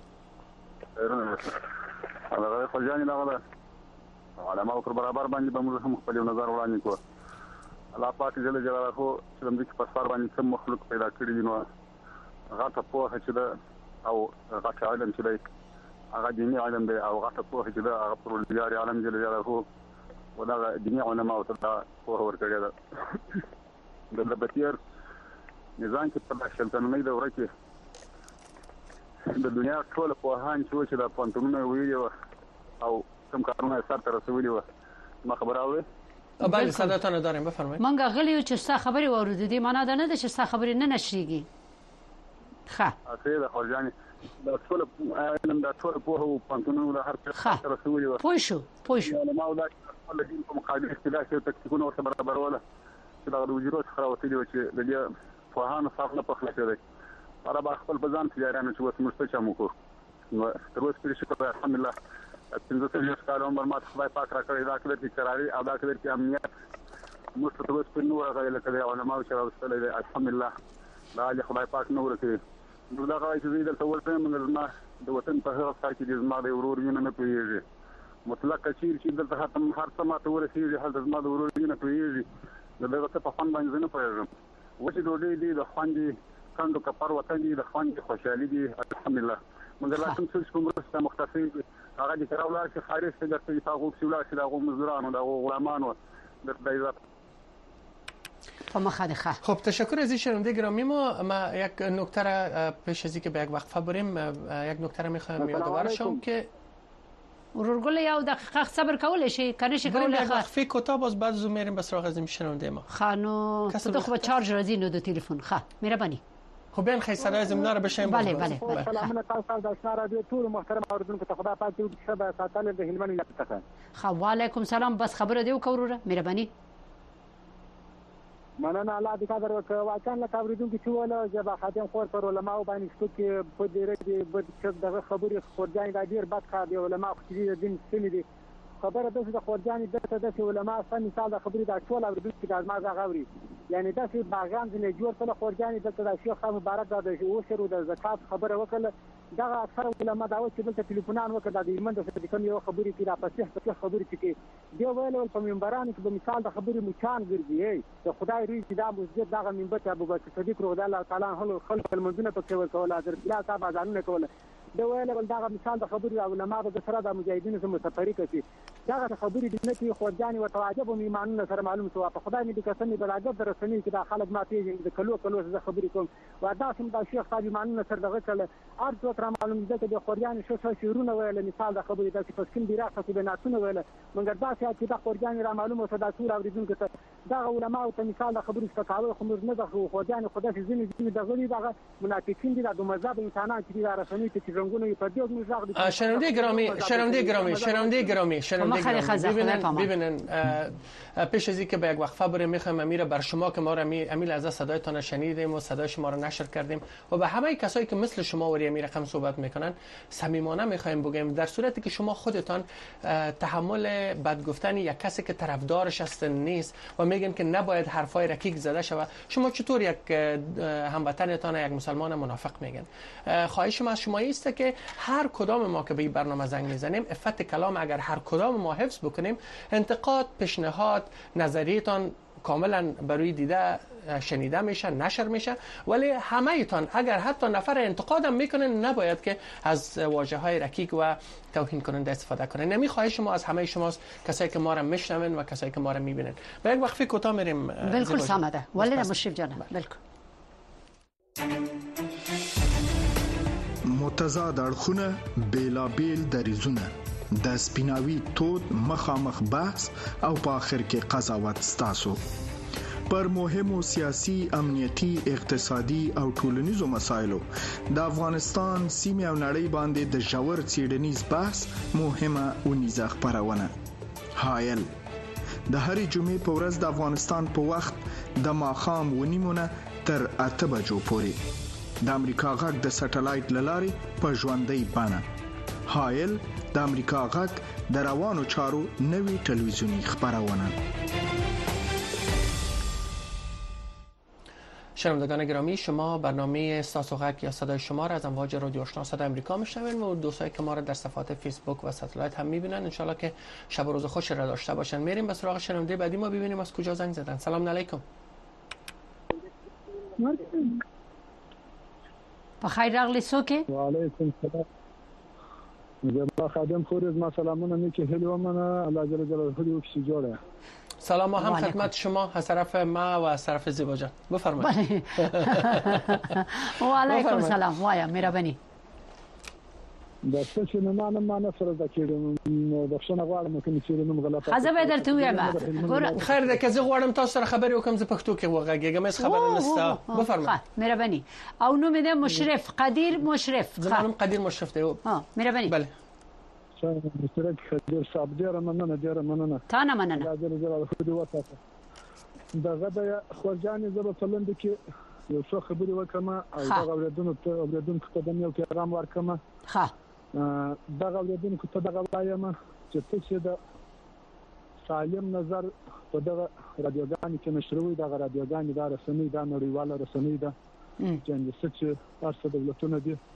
هغه خلجانی دغه علماء پر برابر باندې به موږ هم خپل نظر وړاندې کوو الله پاک جل جلاله چې د دې په سر باندې کوم مخلوق پیدا کړی دی نو هغه ته په هڅه ده او هغه علم چې دی هغه دیني علم دی او هغه په هڅه ده هغه پر لري علم جل جلاله او دا دیني علماء ته په ورکړی ده د لبتیر نظام کې په شلتنې دوره کې د دنیا ټول په هان چې د پانتونو ویلو او کوم کارونه سره تر رسولي و ما خبر اوري بله صداتون داریم بفرمایید من غلیو چې ستا خبري اوریدې معنا ده نه چې ستا خبري نه نشریږي ښه اته خرجاني د ټول علم د ټول په هو پانتونو له هر څه تر رسولي و پوه شو ما ولا ول دین په مقابل کې دا چې تکتیکونه ورته برابر ولا چې دا د وجود خراوتي دي چې د دې په هانو صافنه په خلاص دی را به خپل بزان تجارانو چې وس مستچا مو کو نو تر اوسه پرې شکر الحمدلله څنګه څه یو کار عمر ما خدای پاک را کړی دا کړی چې قراري او دا کړی چې امنیت مو څه تر اوسه په نور غوښتل کړی علماء چې راوستل دي الحمدلله دا له خدای پاک نور کوي نو دا غواړي چې دې ته ورته موږ ما د وطن په هغه ځای کې د زما د ورور یو نه پیږي مطلق کثیر چې دلته هر څه ما ته ورسیږي هلته زما د ورور یو نه پیږي دغه څه په خوند باندې نه پوهیږم وچې ډوډۍ دي د خوندې کندو کپر وطن دي د خوندې خوشحالي دي الحمدلله مګر لا کوم څه کوم مرسته مختصر هغه د کراولا چې خارج څخه درته تاسو وسیله چې د مزدورانو د غلامانو د دایره خب تشکر از این شنونده گرامی. ما یک نکته را پیش از اینکه به یک وقفه بریم یک نکته را میخوایم یادآور شم که ورورګل یو دقیقه صبر کولای شي کنه شي کولای یک وقفه کوتاه باز بعد زو میریم به سراغ از این شنونده ما. خانو تو خو چارج راځي نو د تلیفون ښه مهرباني. خب بیان خیلی صدای زمینه رو بشیم. بله. سلامونه تاسو د اشنا رادیو ټول محترم اوریدونکو ته خدا پاک دې شبه ساتل د هلمند ولایت څخه. خو وعلیکم سلام بس خبره دی وکوروره مهرباني. مننه الله دې قدر وکړي واقعا لکه اوریدونکو چې ولا جبا خادم خور پر علماء باندې څوک په دې رګي بد څه دغه خبرې خورجان د ډیر بد خا دی علماء خو دې دین سمې دي خبره ده چې خورجان د علماء سم مثال د خبرې د ټول اوریدونکو چې د ما غاوري یعنی دا چې باغان نه جوړ کړه خورجان د شیخ مبارک د اوسرو د زکات خبره وکړه دا اکثر علماء دا چې د ټلیفونان وکړه د ایمند د کوم یو خبرې کې را پسې په خبرې کې دی ویل په منبرانو کې د مثال د خبرې مچان ګرځي د خدای ری چې دا مسجد دغه منبر ته ابوبکر صدیق رضی الله تعالی عنه خلق المنزله په کې ورکول حضرت بلال صاحب اذانونه کول دا ویل دا مثال د خبرې علماء د سره د مجاهدینو سره متفریقه شي دا خبرې د نتی خورجان او توجب او ایمانونه سره معلوم شو په خدای دې قسم بلاګت در رسنۍ کې دا خلک ما پیژني د کلو زه خبرې کوم ودا سم د شیخ صاحب ایمانونه سره دغه کله ارته تر معلوم ده چې د خورجان شو شیرونه ویل مثال د خبرې د پسکین دی راځي چې بناتونه ویل مګر دا چې د خورجان را معلوم او صدا ټول اوریدونکو ته دا علماء او مثال د خبرې ستاوي خو موږ نه د خورجان خدای چې زینې د غوړي دغه منافقین دي د مذهب انسانان چې د رسنۍ ته رنگونه په دې موږ شنونده گرامی ببینن پیش از اینکه به یک وقفه بریم میخوایم امیر بر شما که ما را امیل از صدایتان شنیدیم و صدای شما را نشر کردیم و به همه کسایی که مثل شما و امیر رقم صحبت میکنن صمیمانه میخوایم بگیم در صورتی که شما خودتان تحمل بد گفتن یک کسی که طرفدارش است نیست و میگن که نباید حرفای رکیک زده شود شما چطور یک هموطنتان یک مسلمان منافق میگن خواهش ما از شما است که هر کدام ما که به این برنامه زنگ میزنیم عفت کلام اگر هر کدام ما حفظ بکنیم انتقاد پیشنهاد نظریتان کاملا بروی دیده شنیده میشه نشر میشه ولی همه ایتان اگر حتی نفر انتقادم میکنن نباید که از واژه های رکیک و توهین کننده استفاده کنن نمی خواهش ما از همه شماست کسایی که ما را میشنون و کسایی که ما را میبینن به یک وقفه کوتاه میریم بالکل سامده ولی مشرف جانم بالکل متضاد اړخونه بیلابیل دریزونه د سپیناوي تود مخامخ بحث او په آخر کې قضاوت ستاسو پر مهمو سیاسي امنیتي اقتصادي او ټولنیزو مسایلو د افغانستان سیمه او نړۍ باندې د ژور څېړنیز بحث مهمه ونیزه خبرونه حایل د هرې جمعې په ورځ د افغانستان په وخت د ماښام ونیمونه تر 8 بجو پورې د امریکا غږ د سټلایټ للارې په ژوندۍ بڼه حایل د امریکا غږ د روانو چارو نوي ټلویزیونی خبرونه شنوندگان گرامی شما برنامه ساسوغک یا صدای شما را از امواج رادیو آشنا صدای آمریکا میشنوین و دوستایی که ما را در صفحات فیسبوک و ساتلایت هم میبینن انشالله که شب و روز خوش را داشته باشن میریم به سراغ شنونده بعدی ما ببینیم از کجا زنگ زدن سلام علیکم بخیر راغلی سوکه و علیکم السلام جناب خادم خورز ما سلامونه میگه هلو من الله جل جلاله خودی وکسی جوړه سلام هم خدمت شما از طرف ما و از طرف زیبا جان بفرمایید و علیکم سلام وایا مهربانی داسته چې نه سره د کېدم بخښنه غواړم که چې نوم غلطه خزه به درته وایم خیر ده که زه غواړم تاسو سره خبرې وکم زه پښتو کې وغږیږم هیڅ خبره نشته بفرمایید مهربانی او نوم دې مشرف قدیر مشرف زمانم قدیر مشرف دی مهربانی بله مشترک خدیر صاحب ډیره مننه تا نه مننه دغه د خورجان زبر تلند کې یو څه خبرې وکم او دغه اوریدونکو ته د یو پیغام ورکم ها دغه اوریدونکو ته دغه وایم چې څه د سالم نظر په دغه رادیوګان کې نشروي دغه رادیوګان د رسنۍ د نړیواله رسنۍ ده چې څه هر څه دولتونه دي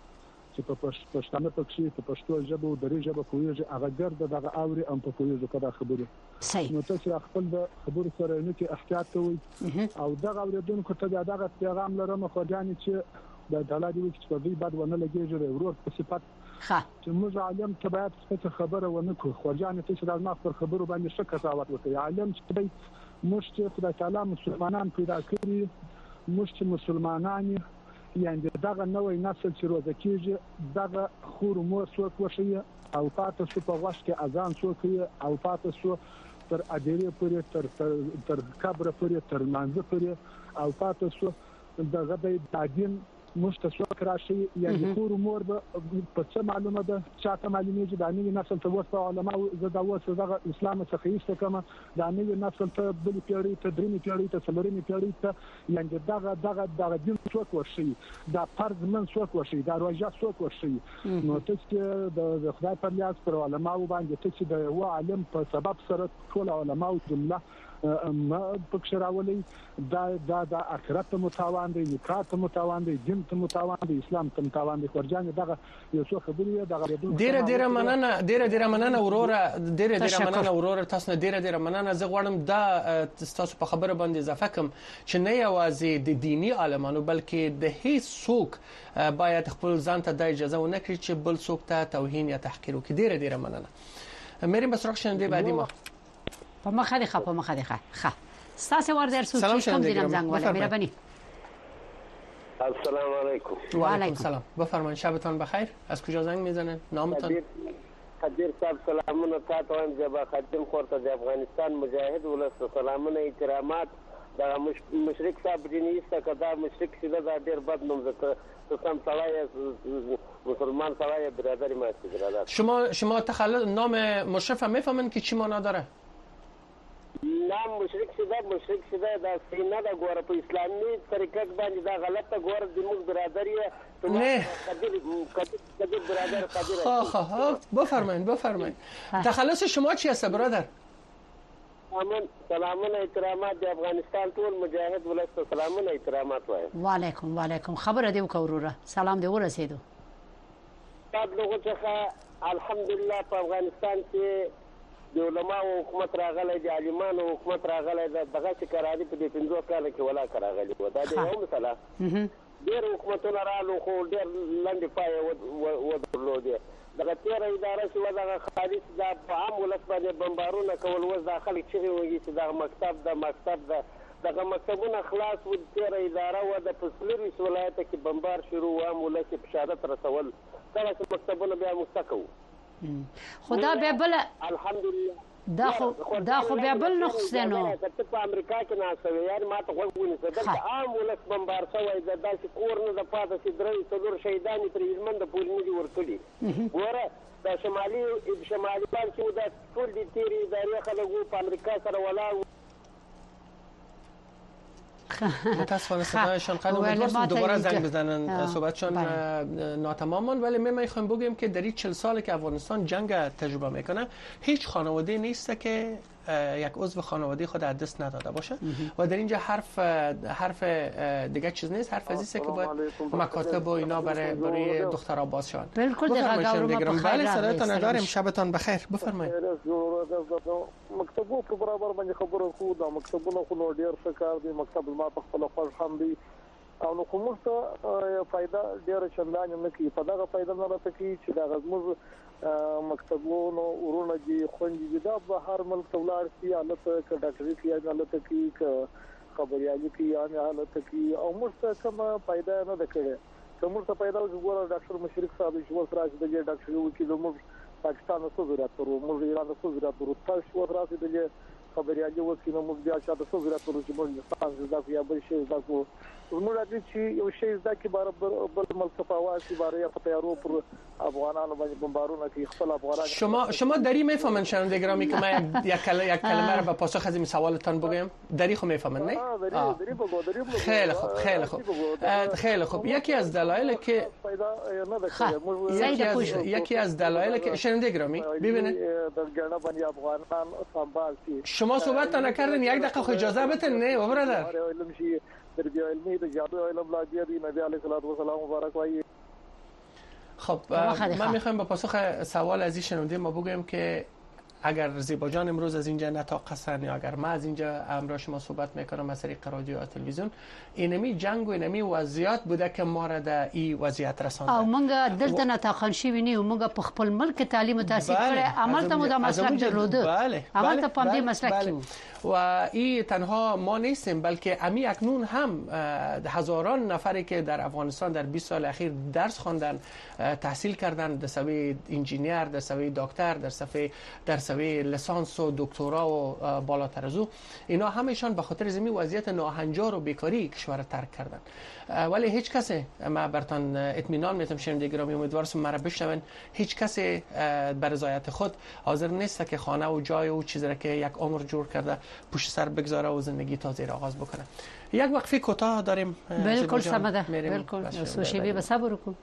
چې په پښتانه پکې په پښتو ژبه او دري ژبه کویږي هغه ګرد دغه اوري ام په کویږي کدا خبره صحیح نو تاسو خپل د خبرو سره نه کې احتیاط کوئ او دغه اوریدونکو ته دغه پیغام لرم خو ځاني چې د دلالي وکړي چې په دې بعد ونه لګیږي ورور په صفات چې موږ عالم ته باید څه خبره ونه کوو خو ځاني ته چې د ما پر خبرو باندې شک قضاوت وکړي عالم چې موږ چې خدای تعالی مسلمانان پیدا کړی موږ چې مسلمانان یعنی دغه نوې نسل چې روزه کېږي دغه خور مور څوک وشي او پاتې شو په واش کې اذان څوک او پاتې شو تر اډېری پورې تر قبر پورې تر منځ پورې او پاتې شو دغه د دین مشتسوک راشي یعنی خور مور په څه معلومه ده چاته معلومه چې د نوې نسل ته وسه علماء زدا وسه دغه اسلام څخه هیڅ کمه د نوې نسل ته بل پیړۍ ته درېمې پیړۍ ته څلورمې پیړۍ ته یعنی دغه دین څوک وشي دا فرض من څوک وشي دا روژه څوک وشي نو تاسو د خدای په لیاس پر علماء باندې تاسو د یو عالم په سبب سره ټول علماء جمله ما پکشراولي دا اخرت متوان دي نکات متوان دي دین متوان دي اسلام متوان دي ورجان دغه یو څه خبرې دغه ډیره مننه وروره تاسو نه ډیره مننه زه غواړم دا تاسو په خبره باندې اضافه کوم چې نه یوازې د دینی عالمانو بلکې د هیڅ څوک باید خپل ځان ته د اجازه ونه کړي چې بل څوک ته توهین یا تحقیر وکړي ډیره مننه مری مسرخ شنده بعدی ما په مخه دی ښه ستاسو ور در سوچ کوم دینم زنگ ولا مهربانی السلام علیکم و علیکم السلام بفرمایید شبتان بخیر از کجا زنگ میزنن نامتان قدیر صاحب سلامونه تاسو هم جبا خدم خورته د افغانستان مجاهد ولست سلامونه احترامات دا مشرک صاحب دینیسته کدا مشرک سیده دا ډیر بد نوم زکه سم سوای مسلمان سوای برادری ما است برادر شما تخلل نام مشرف هم میفهمن که چی معنا داره نام مشرک شده دا سینه دا ګوره په اسلامي طریقه باندې دا غلطه ګوره د موږ برادری نه قدیر برادر قدیر بفرمایید تخلص شما چی است برادر سلامونه احترامات د افغانستان ټول مجاهد ولست سلامونه احترامات وای وعلیکم خبره دی وکوروره سلام دی ورسېدو تاسو دغه څخه الحمدلله په افغانستان کې د علماء حکومت راغلی د عالمانو حکومت راغلی دغه چې قراري په دې 15 کال کې ولا راغلی و دا د یو مثلا ډېر حکومتونه رالو خو ډېر لاندې پای ودرلودي دغه تیر اداره چې ودغه خالص د عام ولس باندې بمبارونه کول و داخلي چې وږي چې دغه مکتب دغه مکتبونه خلاص و تیر اداره و د پسلوي ولایت کې بمبار شروع و عام ولس په شهادت رسول کله چې مکتبونه بیا مستقو خدا به بل الحمدلله دا خو بیا بل نقص نو په امریکا کې ناسوي یعنی ما ته وګورئ چې د عام ولس بمبار شوی د داسې کور نه د پاتې چې درې څلور شهیدان تر یمن د پولیس دی ورکړي ګوره د شمالي بال کې د ټول د تیری ادارې خلکو په امریکا سره ولاړ متاسفانه صدایشان قدم دوباره زنگ بزنن صحبتشان ناتمام ماند ولی ما میخوایم بگیم که در این 40 سالی که افغانستان جنگ تجربه میکنه هیچ خانواده نیست که یک عضو خانواده خود از دست نداده باشه و در اینجا حرف دیگه چیز نیست حرف عزیزه که باید مکاتب و اینا برای دخترها باز شوند بالکل دیگه بله صدایتان داریم شبتان بخیر بفرمایید مکتبو په برابر باندې خبرو خو دا مکتبونه خو نو ډیر ښه کار دی مکتب ما په خپل خوښ هم دی او نو کومه فائدہ ډیر چندانه نه کی په دغه فائدہ نه راته کی چې دا غزمز مکتبونو ورونه دي خوندې دا به هر ملک تولار سي حالت ک ډاکټري کی حالت کی خبريالي کی حالت کی او مرسته کومه فائدہ نه دکړي کومه فائدہ وګوره ډاکټر مشرک صاحب چې وس راځي د ډاکټري وکیل موږ پاکستان څخه ضرورت ورو موږ ایران څخه ضرورت ورو تاسو وراسي د خبريالي وکیل موږ بیا شاته څخه ضرورت ورو چې موږ تاسو دا یا بل شي دا کو موږ راځي چې یو شی دا کې بل ملک په واسي باره په تیارو پر افغانانو باندې بمبارونه کوي خپل افغانان شما دری میفهمن شنونده گرامی که من یک کلمه رو به پاسخ از این سوالتان بگم دری خو میفهمن نه خیلی خوب یکی از دلایل که شنونده گرامی ببینید شما صحبت نکردین یک دقیقه خو اجازه بدین نه برادر خب من میخوایم با پاسخ سوال از این شنونده ما بگویم که اگر زیبا جان امروز از اینجا نطاق هستن یا اگر ما از اینجا امرا شما صحبت میکنم از طریق رادیو یا تلویزیون، اینمی جنگ و اینمی وضعیت بوده که ما را در این وضعیت رسانده. او مونږ دلته نطاقن شي ویني او مونږ په خپل ملک تعلیم تاثیر کړي، عمل ته مو د مسلک درلوده. عمل ته پام دې مسلک و این تنها ما نیستیم، بلکه امی اکنون هم هزاران نفری که در افغانستان در 20 سال اخیر درس خواندن، تحصیل کردن، در سوی انجینیر، در سوی دکتر، در سوی لیسانس و دکترا و بالاتر از او، اینا همشان به خاطر زمین وضعیت ناهنجار و بیکاری کشور ترک کردن. ولی هیچ کسی، ما برتان اطمینان میتم شنونده گرامی، امیدوارم مرا بشنون، هیچ کسی بر رضایت خود حاضر نیست که خانه و جای و چیزی را که یک عمر جور کرده پشت سر بگذاره و زندگی تازه را آغاز بکنه. یک وقفه کوتاه داریم. بالکل سمده، بالکل سوشیبی به صبر کن.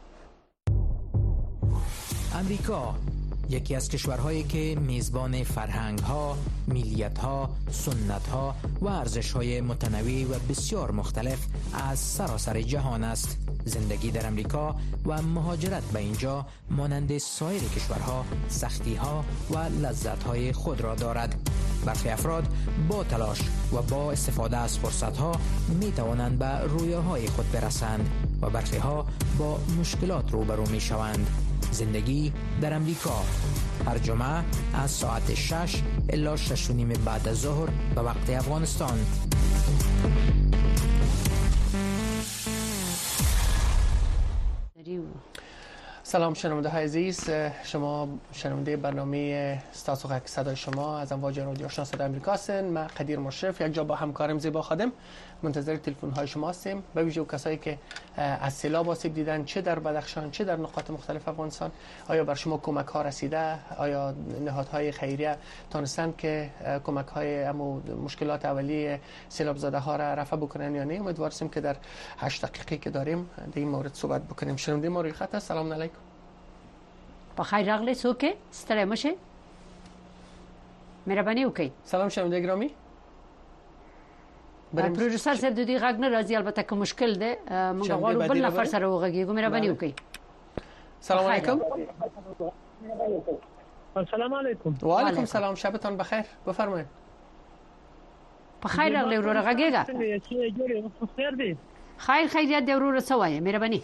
امریکا یکی از کشورهایی که میزبان فرهنگ‌ها، ملیت‌ها، سنت‌ها و ارزش‌های متنوع و بسیار مختلف از سراسر جهان است. زندگی در امریکا و مهاجرت به اینجا مانند سایر کشورها سختی‌ها و لذت‌های خود را دارد. برخی افراد با تلاش و با استفاده از فرصت‌ها می‌توانند به رویاهای خود برسند و برخی‌ها با مشکلات روبرو می‌شوند. زندگی در امریکا هر جمعه از ساعت 6 الی 6:30 بعد از ظهر به وقت افغانستان. سلام شنونده های عزیز، شما شنونده برنامه ستاسو صدای شما از امواج رادیو آشنا صدای آمریکا هستین. من قدیر مشرف یک جا با همکارم زیبا خادم منتظر تلفن های شما هستیم، به ویژه کسایی که از سیلاب آسیب دیدن، چه در بدخشان چه در نقاط مختلف افغانستان. آیا بر شما کمک ها رسیده؟ آیا نهادهای خیریه تانستن که کمک های مشکلات اولیه سیلاب زده ها را رفع بکنن یا نه؟ امیدواریم که در 8 دقیقه که داریم در این مورد صحبت بکنیم. شنونده ما روی خط است. سلام علیکم. بخیر راغلی، څوک ستړی مشه؟ مهرباني وکړئ. سلام شنونده گرامی. پروډوسر صاحب د دې غږ نه راځي، البته که مشکل ده موږ غواړو بل نفر سره وغږیږو. مهرباني وکړئ. سلام علیکم. السلام علیکم. و علیکم سلام، شبتان بخیر. بفرمایید. بخیر راغلی وروره، غږیږه. خیر خیریت دی وروره، څه وایې؟ مهرباني.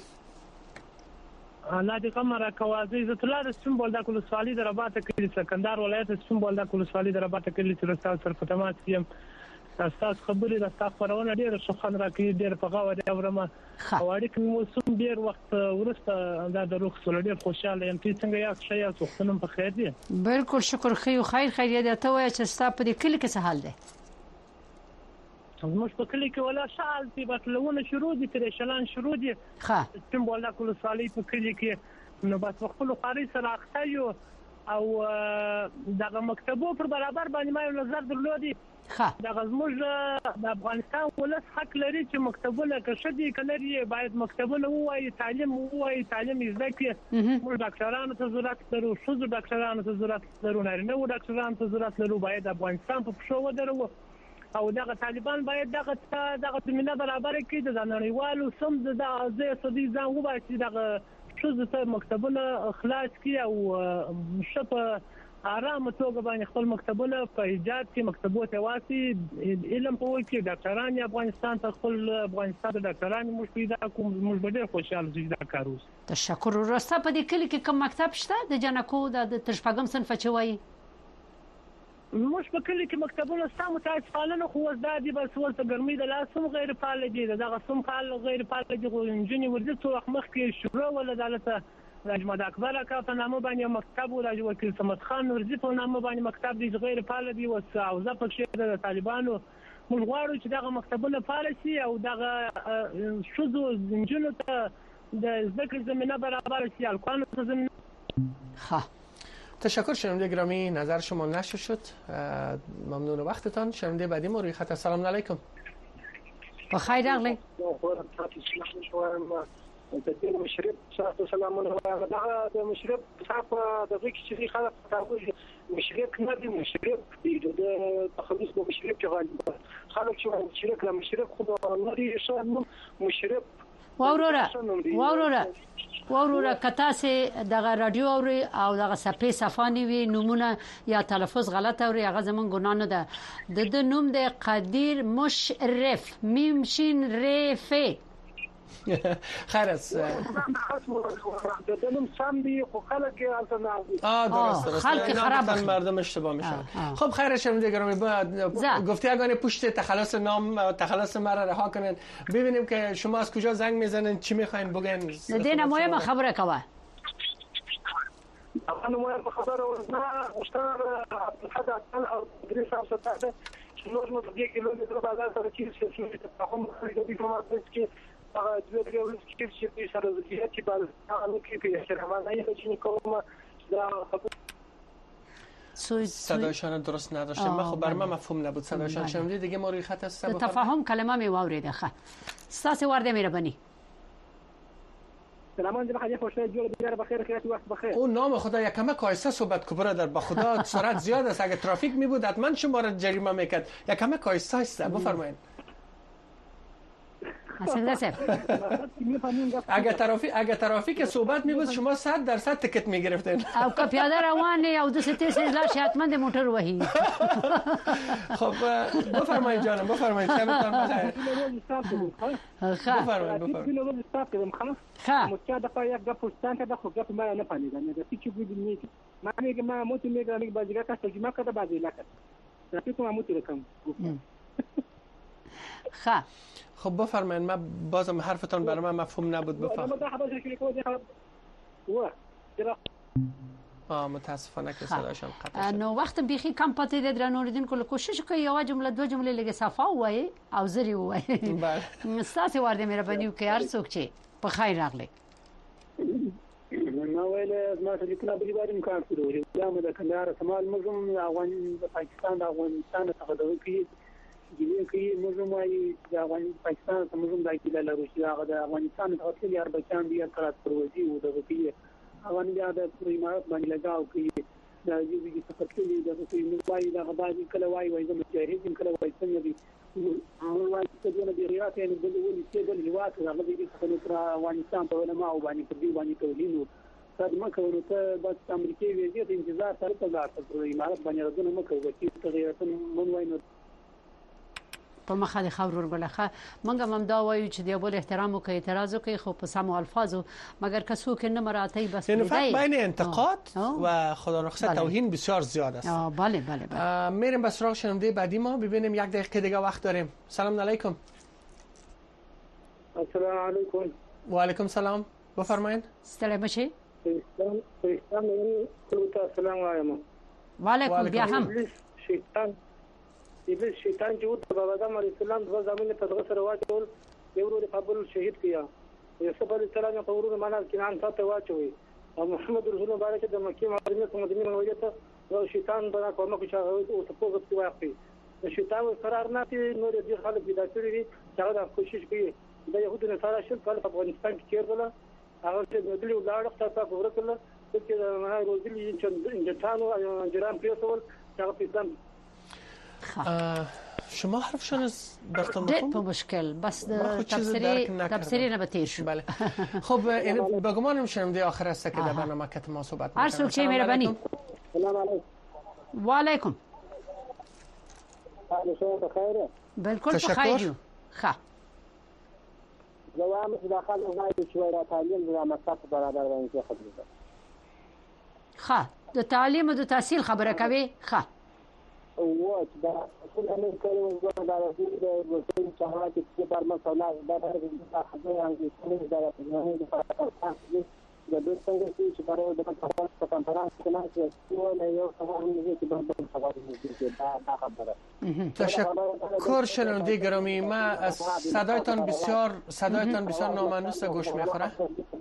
الله دې قمر کوازي عزت الله د سمبول د کولسوالي د رباط کلی سکندر ولایت سمبول د کولسوالي د رباط کلی ترستان سره پټمات سیم تاسو خبرې د تاسو خبرونه ډیره شخان راکې ډیره په غوا دی اورمه او اړیکې موسم ډیر وخت ورسته دا د روغ سره ډیر خوشاله یم. چې څنګه یو شی او وختونم په خیر دی؟ بالکل شکر خیر خیریت ته وایي چې تاسو په دې کلی کې څه حال دی؟ زموږ په کلی کې ولا شال دی بټلونه شروع دي تر شلان شروع دي. ښه سمبول د کولسوالي په کلی کې نو بس خپل خاري سره اخته یو او دغه مکتبو پر برابر باندې ما یو نظر درلودي. دغه زموږ د افغانستان ولس حق لري چې مکتبونه که شدي کلري باید مکتبونه وایي، تعلیم وایي، تعلیم زده کړي. موږ ډاکټرانو ته ضرورت لرو، ښځو ډاکټرانو ته ضرورت لرو، نارینه ډاکټرانو ته ضرورت لرو. باید افغانستان په پښو ودرو او دغه طالبان باید دغه زمينه برابر کړي. د نړیوالو سم د ازادي ځان وباسي، دغه ښځو ته مکتبونه خلاص کړي او شپه آرام توګه باندې خپل مکتبونه په ایجاد کې مکتبو ته واسي، علم په وکړي. ډاکټران افغانستان ته خپل افغانستان د ډاکټرانو موږ پیدا کوم، موږ به ډېر خوشاله شو دا کار وس. تشکر. ورسته په دې کلی کې کوم مکتب شته د جنکو د تشپګم صنف چوي؟ موږ په کلی کې مکتبونه سم متاسفانه نه خو زدادي بس ورته ګرمي د لاسم غیر فعال دي، دغه سم فعال غیر فعال دي. خو انجنیر ورته څو وخت مخکې شروع ول دالته راجمد اکبر کا په نامه باندې مکتب راج وکیل صمد خان ورزي په نامه باندې مکتب دي غیر فعال دي او ځا په شی د طالبانو. موږ غواړو چې دغه مکتبونه فعال شي او دغه شذو انجنیر ته د ذکر زمينه برابر شي. الکوان ته زمينه. ها تشکر شنونده گرامی، نظر شما نشر شد. ممنون وقتتان. شنونده بعدی ما روی خط. سلام علیکم. بخیر راغلی. د مشرب تاسو سلامونه وایم. دا مشرب صاحب د ویکي چې خلک تاسو مشرب نه دي، مشرب د تخلص په مشرب کې غالي خلک چې مشرب لا مشرب خو نه دي. شنو مشرب وروره کته سي دغه رادیو او دغه سپې صفانی وی نمونه یا تلفظ غلط او هغه زمون ګنا نه ده د نوم د قدیر مشرف میم شین رفه خیر است دلم سم دی خو خلک درست خلک خراب مردم اشتباه میشن. خب خیر شنونده گرامی گفتی اگه پشت تخلص نام تخلص مرا رها کنن ببینیم که شما از کجا زنگ میزنن چی میخواین بگین. دینا مهم خبره کوه انا مهم خبره نه مشتر حدا او تدريس او ستاده شنو دي كيلومتر بعد سره چیز شي تفاهم خارجي کومه چې هغه د یو سکیل چې سره د دې چې بل هغه کې احترام نه یې چې کومه دا صدایشان درست نداشتم. من خب بر من مفهوم نبود صدایشان شنیدی دیگه ما روی خط است. تفاهم کلمه می واوریده خه استاد ورده مهربانی سلامان دې بخیر خوشاله جوړ بیره بخیر خیرت وخت بخیر. او نام خدا یکم کایسته صحبت کو برادر به خدا سرعت زیاد است اگه ترافیک می بود حتما شما را جریمه میکرد. یکم کایسته است بفرمایید. اگه ترافیک صحبت می بود شما 100% تکت می گرفتین. او که پیاده روانه او دو سه سیزلا حتما د موټر وهی. خب بفرمایید جانم بفرمایید شبتون بخیر. بفرمایید. متیا دفعه یک گپ پرسان کرده خب گپ ما نه فهمیدم نه چی بود نیست. من میگم ما موتی میگم یک بازیگر که ترجمه کرده بازی نکرد. رفیق ما موتی رقم. خب بفرمایید. من بازم حرفتان برای من مفهوم نبود. بفرمایید. متاسفانه که صداشم قطع شد. نو وخت بیخی کم پاتې د درنوریدین کول کوشش کوي یو جمله دو جمله لګه صفه وای او زری وای. بله. تاسو ورته مهرباني وکړئ هر څوک چې په خیر راغلی. نو ویل ما ته لیکل به باندې امکان کړو. دا مده کندهار سمال مزم افغانستان د افغانستان څخه د وکی جنین کې مزم وايي د افغانستان څخه مزم دای کله له روسیا د افغانستان د خپل یار بچان دي تر پروژي او د وکی افغانستان د امارات باندې لگاو کې د یوې څخه کلی د وکی وايي د غباجي کله وايي د مجاهدین کله وايي څنګه دي هغه وايي چې د ریاض یې د ولې چې د هیواد هغه دې څخه تر افغانستان په علماء باندې په دې باندې تولینو صدمه کوي ته د امریکای ویزه د انتظار سره په لار تر امارات باندې راځنه مکو چې تغیرات مون وایي په مخه د خبرور بلخه منګه هم دا وایو چې د بل احترام او اعتراض کوي خو په سم الفاظو مگر کسو که نه مراتی بس این فرق بین انتقاد و خدا رخصت توهین بسیار زیاد است. بله بله بله. میریم به سراغ شنونده بعدی ما ببینیم یک دقیقه دیگه وقت داریم. سلام علیکم. السلام علیکم. و علیکم سلام. بفرمایید. سلام باشی. سلام علیکم. و علیکم بیا هم. ایبل شیطان چې د بابا آدم علیه السلام د زمانه په دغه سره واچول یو ورو په بل شهید کیا یوسف علیه السلام په ورو معنا کینان ته واچوي او محمد رسول الله بارک د مکه معظمه په مدینه وجهته او شیطان دا کومه چې او ته په وخت واقعي شیطان قرار نه کوي نور دې خلک پیدا کړی دي چې هغه کوشش کوي د يهودو نه سره شل په افغانستان کې چیرته هغه چې د دې ولاړ خطا په ورکل چې ما روزلي چې انجتانو جرام پیسول چې هغه پیسان شما حرفشان از برتون مفهوم؟ په مشکل بس تفسیری نبتیر شد. بله. خب این به گمانم شنونده آخر است که در برنامه کت ما صحبت می‌کنم. هر سوک چه مهربانی. سلام علیکم. و علیکم. شما بخیر. بالکل بخیر. خب. زوام داخل اونای شویرا تعلیم و مکتب برابر باندې خبره. خب. د تعلیم او د تحصیل خبره کوي. خب. او دا ټول امر کوي چې دا د وسیل چاهات چې پر مسله دا د خبرې انګلیسي څخه دا د دې څنګه چې پر د کنفرانس کې نه چې ټول یو خبرونه چې په خبرو کې دا خبره. تشکر شنونده گرامی. ما از صدایتان بسیار نامنوس گوش میخوره.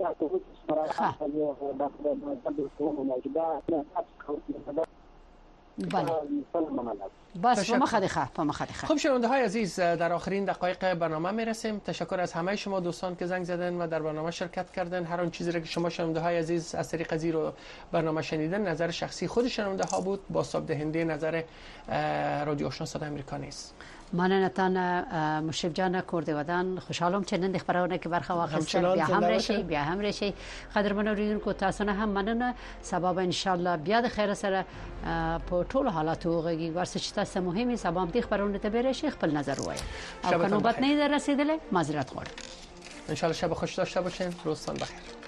بله. بس په مخه خب شنونده های عزیز در آخرین دقایق برنامه میرسیم. تشکر از همه شما دوستان که زنگ زدن و در برنامه شرکت کردن. هر آن چیزی که شما شنونده های عزیز از طریق زیر برنامه شنیدن نظر شخصی خود شنونده ها بود، با صاحب دهنده نظر رادیو آشنا صدای آمریکا نیست. مننتان مشرف جان کوردوادان خوشحالم چې نن د خبرونه کې برخه واخیستل بیا هم راشي قدرمن اوریدونکو تاسو نه هم مننه سبب ان شاء الله بیا د خیر سره په ټول حالاتو غږی ورسې چې تاسو مهمه سبب د خبرونه ته برشي خپل نظر وایي او که نوبت نه رسیدله معذرت غواړم ان شاء الله شب خوش داشته باشین روزتان بخیر